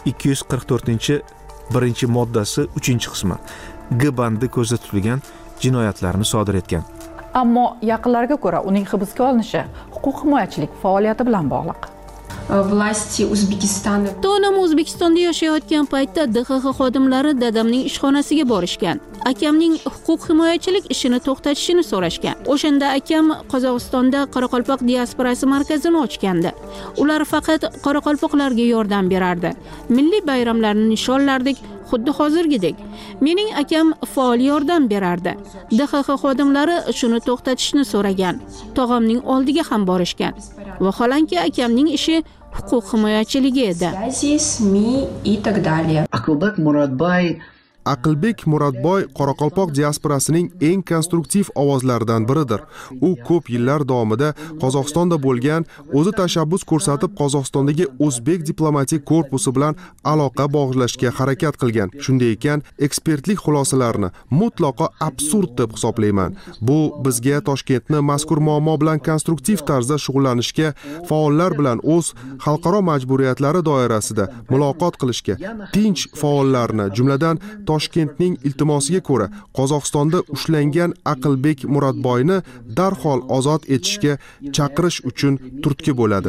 244-1-moddasi 3-qismi G bandi ko'zda tutilgan jinoyatlarni sodir etgan. Ammo yaqinlarga ko'ra uning hibsga olinishi huquq himoyachilik faoliyati bilan bog'liq. Власти O'zbekistonni Onam O'zbekistonda yashayotgan paytda DXX xodimlari dadamning ishxonasiga borishgan. Akamning huquq himoyachilik ishini to'xtatishini so'rashgan. O'shanda akam Qozog'istonda Qoraqalpoq diasporasi markazini ochgandi. Ular faqat qoraqalpoqlarga yordam berardi. Milliy bayramlarni nishonlardik, xuddi hozirgidek. Mening akam faol yordam berardi. DXX xodimlari shuni to'xtatishni so'ragan. Tog'amning oldiga ham borishgan. Vaholanki akamning ishi huquq himoyachiligi edi. Aqilbek Muratboy Qoraqalpoq diasporasining eng konstruktiv ovozlaridan biridir. U ko'p yillar davomida Qozog'istonda bo'lgan, o'zi tashabbus ko'rsatib Qozog'istondagi o'zbek diplomatik korpusi bilan aloqa bog'lashga harakat qilgan. Shunday ekan, ekspertlik xulosalarini mutlaqo absurd deb hisoblayman. Bu bizga Toshkentni mazkur muammo bilan konstruktiv tarzda shug'ullanishga, faollar bilan o'z xalqaro majburiyatlari doirasida muloqot qilishga, tinch faollarni, jumladan Toshkentning iltimosiga ko'ra Qozog'istonda ushlangan Aqilbek Muratboyni darhol ozod etishga chaqirish uchun turtki bo'ladi.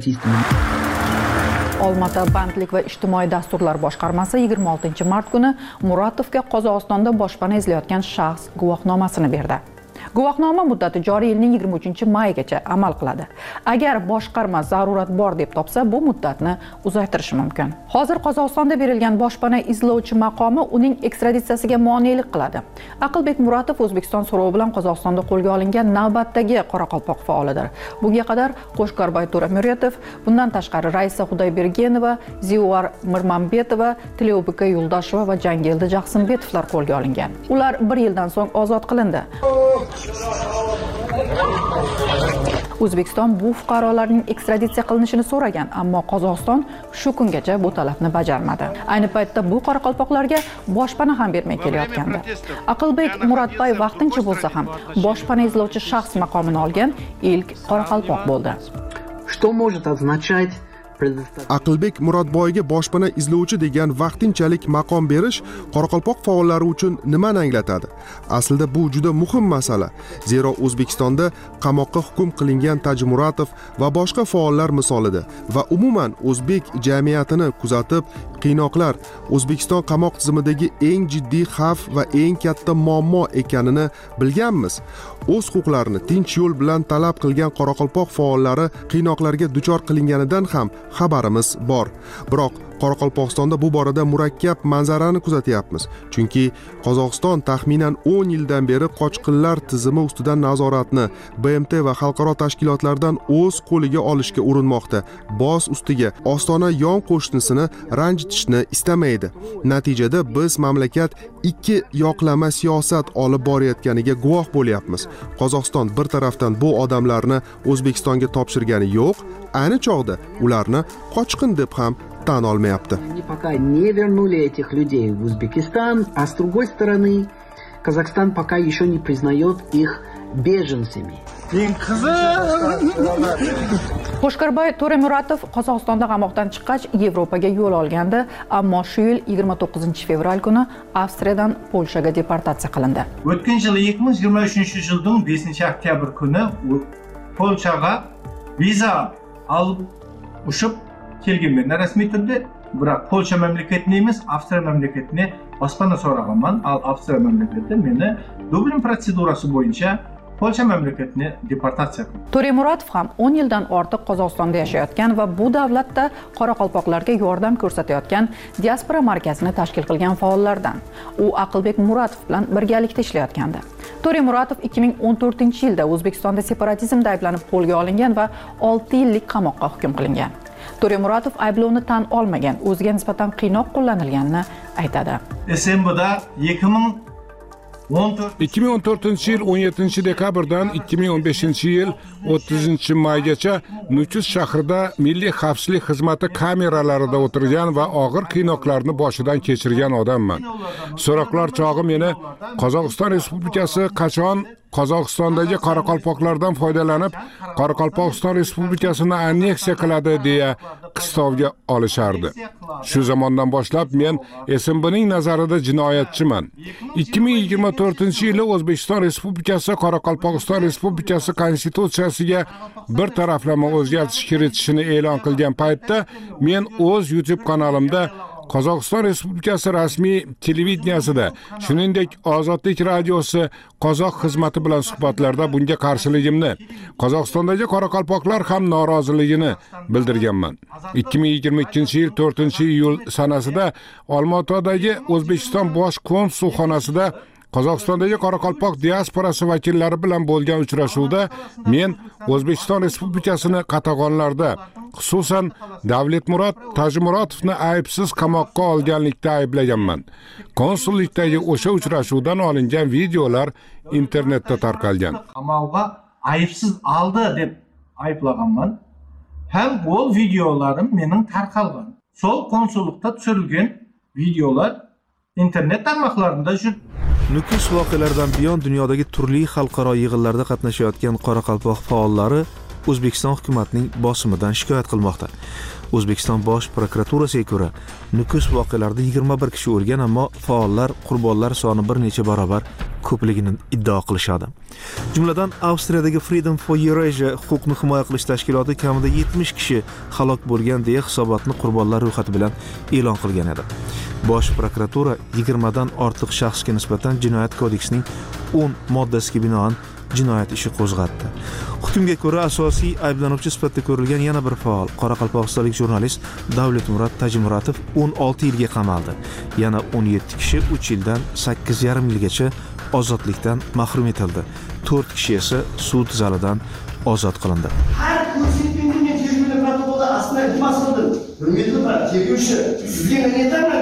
Olmata bandlik va ijtimoiy dasturlar boshqarmasi 26 mart kuni Muratovga Qozog'istonda boshpana izlayotgan shaxs guvohnomasini berdi. Guvohnoma muddati joriy yilning 23-maygacha amal qiladi. Agar boshqarma zarurat bor deb topsa, bu muddatni uzaytirishi mumkin. Hozir Qozog'istonda berilgan boshpana izlovchi maqomi uning ekstraditsiyasiga monelik qiladi. Aqilbek Muratov O'zbekiston so'rovi bilan Qozog'istonda qo'lga olingan navbatdagi Qoraqalpoq faolidir. Bunga qadar Qo'shqorbay To'ramuratov, bundan tashqari Raisa Xudoybergenova, Ziuar Mirmanbetova, Tileobika Yo'ldosheva va Jangildi Jaqsimbetovlar qo'lga olingan. Ular 1 yildan so'ng ozod qilindi. O'zbekiston bu fuqarolarning ekstraditsiya qilinishini so'ragan, ammo Qozog'iston shu kungacha bu talabni bajarmadi. Ayni paytda bu qoraqalpoqlarga boshpana ham bermay kelayotgandi. Aqilbek Muratboy vaqtincha bo'lsa ham boshpana izlovchi shaxs maqomini olgan ilk qoraqalpoq bo'ldi. Что может означать Aqilbek Muratboyga boshpana izlovchi degan vaqtinchalik maqom berish Qoraqalpoq faollari uchun nimani anglatadi? Aslida bu juda muhim masala. Zero O'zbekistonda qamoqqa hukm qilingan Tajmuratov va boshqa faollar misolida va umuman o'zbek jamiyatini kuzatib, qiynoqlar O'zbekiston qamoq tizimidagi eng jiddiy xavf va eng katta muammo ekanini bilganmiz. O'z huquqlarini tinch yo'l bilan talab qilgan Qoraqalpoq faollari qiynoqlarga duchor qilinganidan ham xabarimiz bor. Biroq Qoraqalpog'istonda bu borada murakkab manzarani kuzatyapmiz. Chunki Qozog'iston taxminan 10 yildan beri qochqinlar tizimi ustidan nazoratni BMT va xalqaro tashkilotlardan o'z qo'liga olishga urinmoqda. Boz ustiga Ostona yon qo'shnisini ranjitishni istamaydi. Natijada biz mamlakat ikki yoqlama siyosat olib borayotganiga guvoh bo'lyapmiz. Qozog'iston bir tarafdan bu odamlarni O'zbekistonga topshirgani yo'q, ayni chog'da ularni qochqin deb ham tan olmayapti. Они пока не вернули этих людей в Узбекистан, а с другой стороны, Казахстан пока еще не признает их беженцами. Qo'shqirboy To'remuratov Qozog'istonda qamoqdan chiqqach Yevropaga yo'l olgandi, ammo shu yil 29 fevral kuni Avstriyadan Polshaga deportatsiya qilindi. O'tgan yil 2023-yilning 5-oktyabr kuni Polshaga viza olib ushib kelganman rasmiy turda. Biroq Polsha mamlakatini emas, Avstriya mamlakatini boshpana so'raganman. Avstriya mamlakati meni Dublin protsedurasi bo'yicha Polsha mamlakatini deportatsiya qildi. To'remuratov ham 10 yildan ortiq Qozog'istonda yashayotgan va bu davlatda qoraqalpoqlarga yordam ko'rsatayotgan diaspora markazini tashkil qilgan faollardan. U Aqlbek Muratov bilan birgalikda ishlayotgandi. To'remuratov 2014-yilda O'zbekistonda separatizmda ayblanib qo'lga olingan va 6 yillik qamoqqa hukm qilingan. To'remuratov ayblovni tan olmagan, o'ziga nisbatan qiynoq qo'llanilganini aytadi. SMBda 2014-yil 17 dekabrdan 2015-yil 30 maygacha Nukus shahrida Milliy xavfsizlik xizmati kameralarida o'tirgan va og'ir qiynoqlarni boshidan kechirgan odamman. So'roqlar chog'i meni Qozog'iston Respublikasi qachon Qozog'istondagi qoraqalpoqlardan foydalanib Qoraqalpog'iston Respublikasini anneksiya qiladi deya qistovga olishardi. Shu zamondan boshlab men SMBning nazarida jinoyatchiman. 2024-yili O'zbekiston Respublikasi Qoraqalpog'iston Respublikasi konstitutsiyasiga bir taraflama o'zgartirish kiritishini e'lon qilgan paytda men o'z YouTube kanalimda Qozog'iston Respublikasi rasmiy televideniyasida, shuningdek Ozodlik radiosi qozoq xizmati bilan suhbatlarda bunga qarshiligimni, Qozog'istondagi qoraqalpoqlar ham noroziligini bildirganman. 2022-yil 4-iyul sanasida Olmaotadagi O'zbekiston bosh konsulxonasida Qozog'istondagi qoraqalpoq diasporasi vakillari bilan bo'lgan uchrashuvda men O'zbekiston Respublikasini qatag'onlarda, xususan Davletmurod Tajimuratovni aybsiz qamoqqa olganlikda ayblaganman. Konsullikdagi o'sha uchrashuvdan olingan videolar internetda tarqalgan. Qamoqqa aybsiz oldi deb ayblaganman. Ham bu videolarim mening tarqalgan. Sol konsullikda tushirilgan videolar internet tarmoqlarida yuribdi. Nukus voqealaridan buyon dunyodagi turli xalqaro yig'inlarda qatnashayotgan qoraqalpoq faollari O'zbekiston hukumatining bosimidan shikoyat qilmoqda. O'zbekiston bosh prokuraturasiga ko'ra, Nukus voqealarida 21 kishi o'lgan, ammo faollar qurbonlar soni bir necha barobar ko'pligini iddao qilishadi. Jumladan Avstriyadagi Freedom for Eurasia huquqni himoya qilish tashkiloti kamida 70 kishi halok bo'lgan deya hisobotni qurbonlar ro'yxati bilan e'lon qilgan edi. Bosh prokuratura 20 dan ortiq shaxsga nisbatan Jinoyat kodeksining 10 moddasiga binoan jinoyat ishi qo'zg'atdi. Hukmga ko'ra asosiy ayblanuvchi sifatida ko'rilgan yana bir faol, qoraqalpog'istonlik jurnalist Davletmurod Tajimuratov 16 yilga qamaldi. Yana 17 kishi 3 yildan 8,5 yilgacha ozodlikdan mahrum etildi. 4 kishi esa sud zalidan ozod qilindi. Har ko'rsatilgan tergov protokolda aslida iltimos qildim. Hurmatli tergovchi, sizga minnatdorman.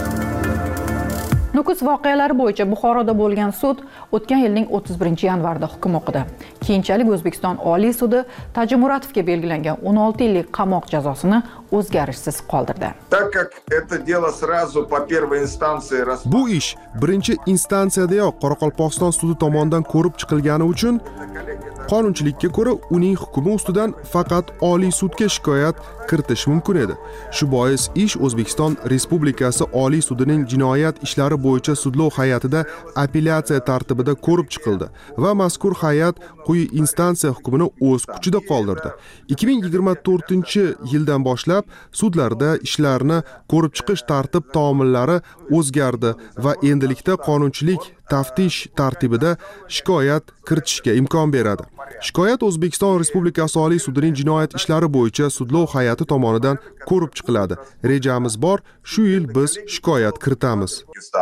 Nukus voqealari bo'yicha Buxoroda bo'lgan sud o'tgan yilning 31-yanvarda hukm o'qidi. Keyinchalik O'zbekiston Oliy sudi Tajimuratovga belgilangan 16 yillik qamoq jazosini o'zgarishsiz qoldirdi. Bu ish birinchi instansiyadayoq Qoraqalpog'iston sudi tomonidan ko'rib chiqilgani uchun qonunchilikka ko'ra uning hukmi ustidan faqat Oliy sudga shikoyat kiritish mumkin edi. Shu bois ish O'zbekiston Respublikasi Oliy sudining jinoyat ishlari bo'yicha sudlov hay'atida apellyatsiya tartibida ko'rib chiqildi va mazkur hay'at quyi instansiya hukmini o'z kuchida qoldirdi. 2024-yildan boshlab sudlarda ishlarni ko'rib chiqish tartib taomillari o'zgardi va endilikda qonunchilik taftish tartibida shikoyat kiritishga imkon beradi. Shikoyat O'zbekiston Respublikasi Oliy sudining jinoyat ishlari bo'yicha sudlov hay'ati tomonidan ko'rib chiqiladi. Rejamiz bor, shu yil biz shikoyat kiritamiz.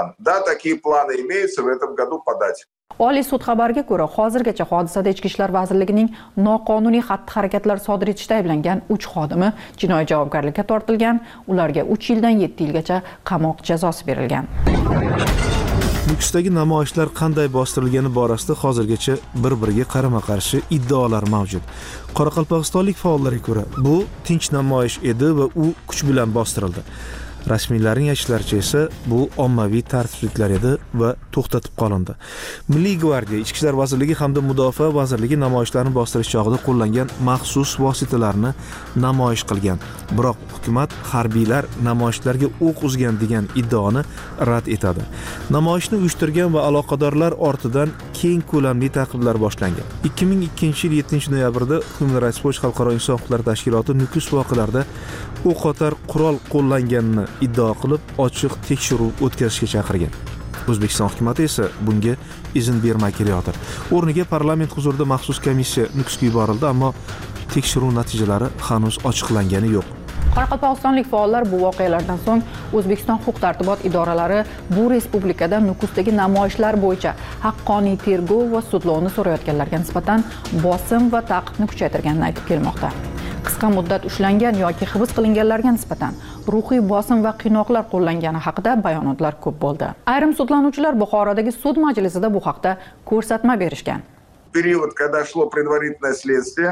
Oliy sud xabariga ko'ra, hozirgacha hodisada Ichki ishlar vazirligining noqonuniy xatti-harakatlar sodir etishda ayblangan 3 xodimi jinoiy javobgarlikka tortilgan, ularga 3 yildan 7 yilgacha qamoq jazosi berilgan. Nukusdagi namoyishlar qanday bostirilgani borasida hozirgacha bir-biriga qarama-qarshi iddaolar mavjud. Qoraqalpog'istonlik faollarga ko'ra, bu tinch namoyish edi va u kuch bilan bostirildi. Rasmiylarning aytishlaricha esa bu ommaviy tartibsizliklar edi va to'xtatib qolindi. Milliy gvardiya, Ichki ishlar vazirligi hamda Mudofaa vazirligi namoyishlarni bostirish chog'ida qo'llangan maxsus vositalarni namoyish qilgan. Biroq hukumat harbiylar namoyishlarga o'q uzgan degan iddaoni rad etadi. Namoyishni uyushtirgan va aloqadorlar ortidan keng ko'lamli ta'qiblar boshlangan. 2002-yil 7-noyabrda Human Rights Watch xalqaro inson huquqlari tashkiloti Nukus voqealarida o'qotar qurol qo'llanganini iddao qilib, ochiq tekshiruv o'tkazishga chaqirgan. O'zbekiston hukumatı esa bunga izn bermay kelayotir. O'rniga parlament huzurida maxsus komissiya Nukusga yuborildi, ammo tekshiruv natijalari hanuz ochiqlangani yo'q. Qoraqalpog'istonlik faollar bu voqealardan so'ng O'zbekiston huquq-tartibot idoralari bu respublikada Nukusdagi namoyishlar bo'yicha haqqoniy tergov va sudlovni so'rayotganlarga nisbatan bosim va ta'qibni kuchaytirganini aytib kelmoqda. Qisqa muddat ushlangan yoki hibs qilinganlarga nisbatan ruhiy bosim va qiynoqlar qo'llangani haqida bayonotlar ko'p bo'ldi. Ayrim sudlanuvchilar Buxorodagi sud majlisida bu haqda ko'rsatma berishgan. Период, когда шло предварительное следствие,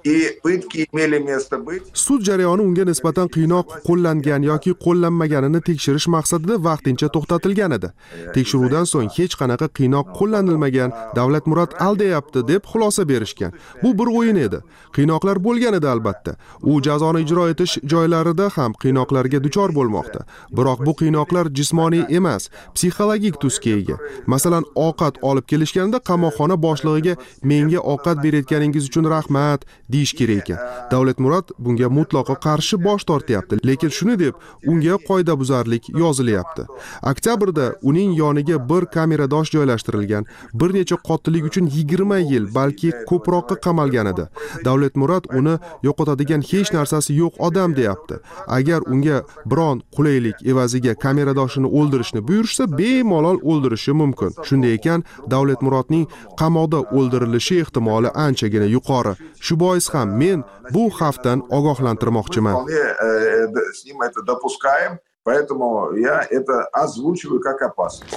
и пытки имели место быть. Sud jarayoni unga nisbatan qiynoq qo'llangan yoki qo'llanmaganini tekshirish maqsadida vaqtincha to'xtatilgan edi. Tekshiruvdan so'ng hech qanaqa qiynoq qo'llanilmagan, Davlat Murod aldayapti deb xulosa berishgan. Bu bir o'yin edi. Qiynoqlar bo'lgan edi albatta. U jazoni ijro etish joylarida ham qiynoqlarga duchor bo'lmoqda. Biroq bu qiynoqlar jismoniy emas, psixologik tusga ega. Masalan, ovqat olib kelishganda qamoqxona boshlig'iga menga ovqat berayotganingiz uchun rahmat deyish kerak ekan. Davlat Murod bunga mutlaqo qarshi bosh tortyapti, lekin shuni deb unga qoidabuzarlik yozilyapti. Oktyabrda uning yoniga bir kameradosh joylashtirilgan, bir necha qotillik uchun 20 yil, balki ko'proqqa qamalgan edi. Davlat Murod uni yo'qotadigan hech narsasi yo'q odam deyapti. Agar unga biron qulaylik evaziga kameradoshini o'ldirishni buyursa, bemalol o'ldirishi mumkin. Shunday ekan, Davlat Murodning qamoqda o'ldirilishi ehtimoli anchagina yuqori. Shu bois ham men bu xavfdan ogohlantirmoqchiman. С ним это допускаем, поэтому я это озвучиваю как опасность.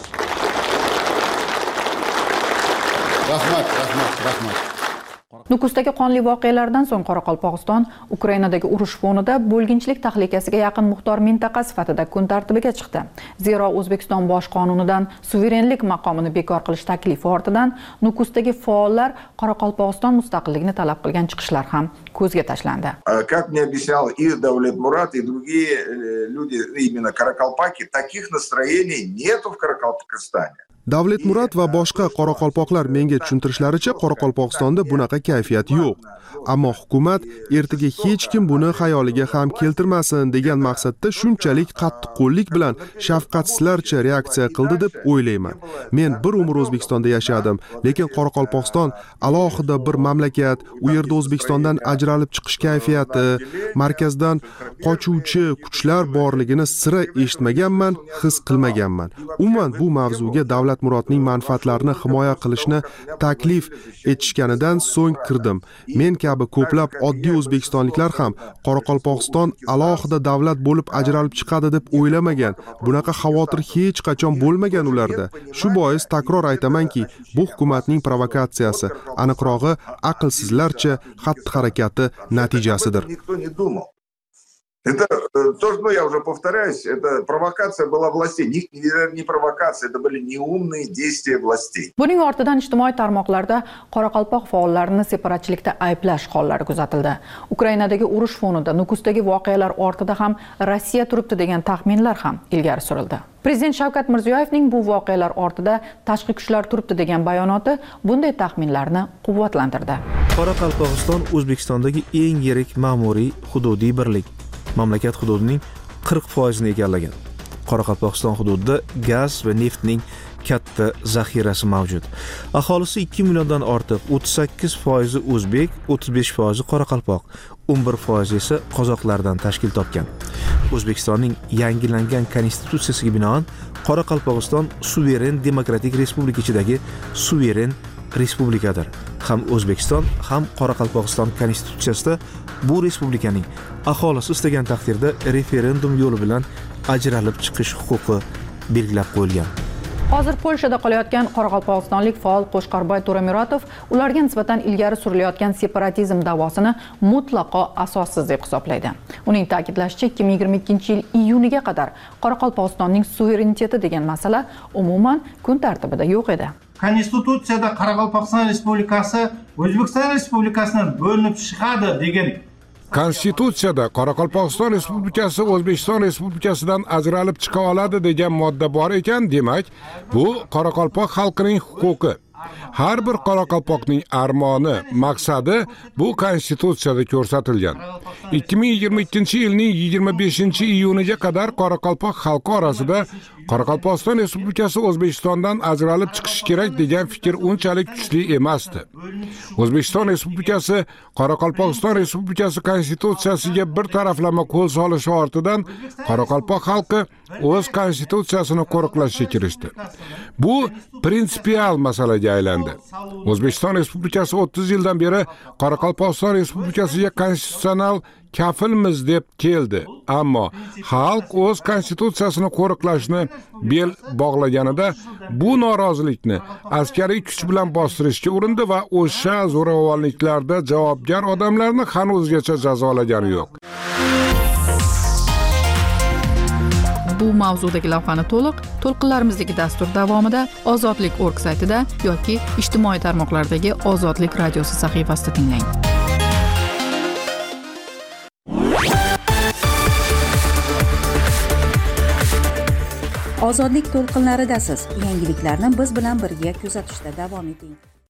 Rahmat. Nukusdagi qonli voqealardan so'ng Qoraqalpog'iston Ukrainadagi urush fonida bo'lginchilik tahlikasiga yaqin muxtor mintaqa sifatida kun tartibiga chiqdi. Zero O'zbekiston bosh qonunidan suverenlik maqomini bekor qilish taklifi ortidan Nukusdagi faollar Qoraqalpog'iston mustaqilligini talab qilgan chiqishlar ham ko'zga tashlandi. Как мне объяснял и Давлет Мурат, и другие люди, именно каракалпаки, таких настроений нету в Каракалпакистане. Davlat Murod va boshqa qoraqalpoqlar menga tushuntirishlaricha Qoraqalpog'istonda bunaqa kayfiyat yo'q. Ammo hukumat ertaga hech kim buni xayoliga ham keltirmasin degan maqsadda shunchalik qattiqqo'llik bilan shafqatsizlarcha reaksiya qildi deb o'ylayman. Men bir umr O'zbekistonda yashadim, lekin Qoraqalpog'iston alohida bir mamlakat, u yerda O'zbekistondan ajralib chiqish kayfiyati, markazdan qochuvchi kuchlar borligini sira eshitmaganman, his qilmaganman. Umuman bu mavzuga Davlat Murodning manfaatlarini himoya qilishni taklif etishganidan so'ng kirdim. Men kabi ko'plab oddiy o'zbekistonliklar ham Qoraqalpog'iston alohida davlat bo'lib ajralib chiqadi deb o'ylamagan. Bunaqa xavotir hech qachon bo'lmagan ularda. Shu bois takror aytamanki, bu hukumatning provokatsiyasi, aniqrog'i aqlsizlarcha xatti-harakati natijasidir. Это то, что я уже повторяюсь, это провокация была властей. Не провокация, это были неумные действия властей. Buning ortidan ijtimoiy tarmoqlarda Qoraqalpoq faollarini separatchilikda ayblash hollari kuzatildi. Ukrainadagi urush fonida Nukusdagi voqealar ortida ham Rossiya turibdi degan taxminlar ham ilgari surildi. Prezident Shavkat Mirziyoyevning bu voqealar ortida tashqi kuchlar turibdi degan bayonoti bunday taxminlarni quvvatlantirdi. Qoraqalpog'iston O'zbekistondagi eng yirik ma'muriy hududiy birlik. Mamlakat hududining 40% egallagan. Qoraqalpog'iston hududida gaz va neftning katta zaxirasi mavjud. Aholisi 2 milliondan ortiq, 38% o'zbek, 35% qoraqalpoq, 11% esa qozoqlardan tashkil topgan. O'zbekistonning yangilangan konstitutsiyasiga binoan Qoraqalpog'iston suveren demokratik respublika ichidagi suveren respublikadir. Ham O'zbekiston, ham Qoraqalpog'iston konstitutsiyasida bu respublikaning aholisi istagan taqdirda referendum yo'li bilan ajralib chiqish huquqi belgilab qo'yilgan. Hozir Polshada qolayotgan qoraqalpog'istonlik faol Qo'shqorboy To'ramuratov ularga nisbatan ilgari surilayotgan separatizm da'vosini mutlaqo asossiz deb hisoblaydi. Uning ta'kidlashicha, 2022-yil iyuniga qadar Qoraqalpog'istonning suvereniteti degan masala umuman kun tartibida yo'q edi. Konstitutsiyada Qoraqalpog'iston Respublikasi O'zbekiston Respublikasidan bo'linib chiqadi degan Konstitutsiyada Qoraqalpog'iston Respublikasi O'zbekiston Respublikasidan ajralib chiqa oladi degan modda bor ekan, demak, bu Qoraqalpoq xalqining huquqi. Har bir qoraqalpoqning armoni, maqsadi bu konstitutsiyada ko'rsatilgan. 2022-yilning 25-iyuniga qadar qoraqalpoq xalqi orasida Qoraqalpog'iston Respublikasi O'zbekistondan ajralib chiqishi kerak degan fikr unchalik kuchli emasdi. O'zbekiston Respublikasi Qoraqalpog'iston Respublikasi konstitutsiyasiga bir taraflama qo'l solishi ortidan qoraqalpoq xalqi o'z konstitutsiyasini qo'riqlashga kirishdi. Bu prinsipial masalaga aylandi. O'zbekiston Respublikasi 30 yildan beri Qoraqalpog'iston Respublikasiga konstitutsional kafilmiz deb keldi, ammo xalq o'z konstitutsiyasini qo'riqlashni bel bog'laganida bu norozilikni askariy kuch bilan bostirishga urindi va o'sha zo'ravonliklarda javobgar odamlarni hanuzgacha jazolagani yo'q. Bu mavzudagi lavhani to'lqinlarimizdagi dastur davomida Ozodlik.org saytida yoki ijtimoiy tarmoqlardagi Ozodlik radiosi sahifasida tinglang. Ozodlik to'lqinlaridasiz. Yangiliklarni biz bilan birga kuzatishda davom eting.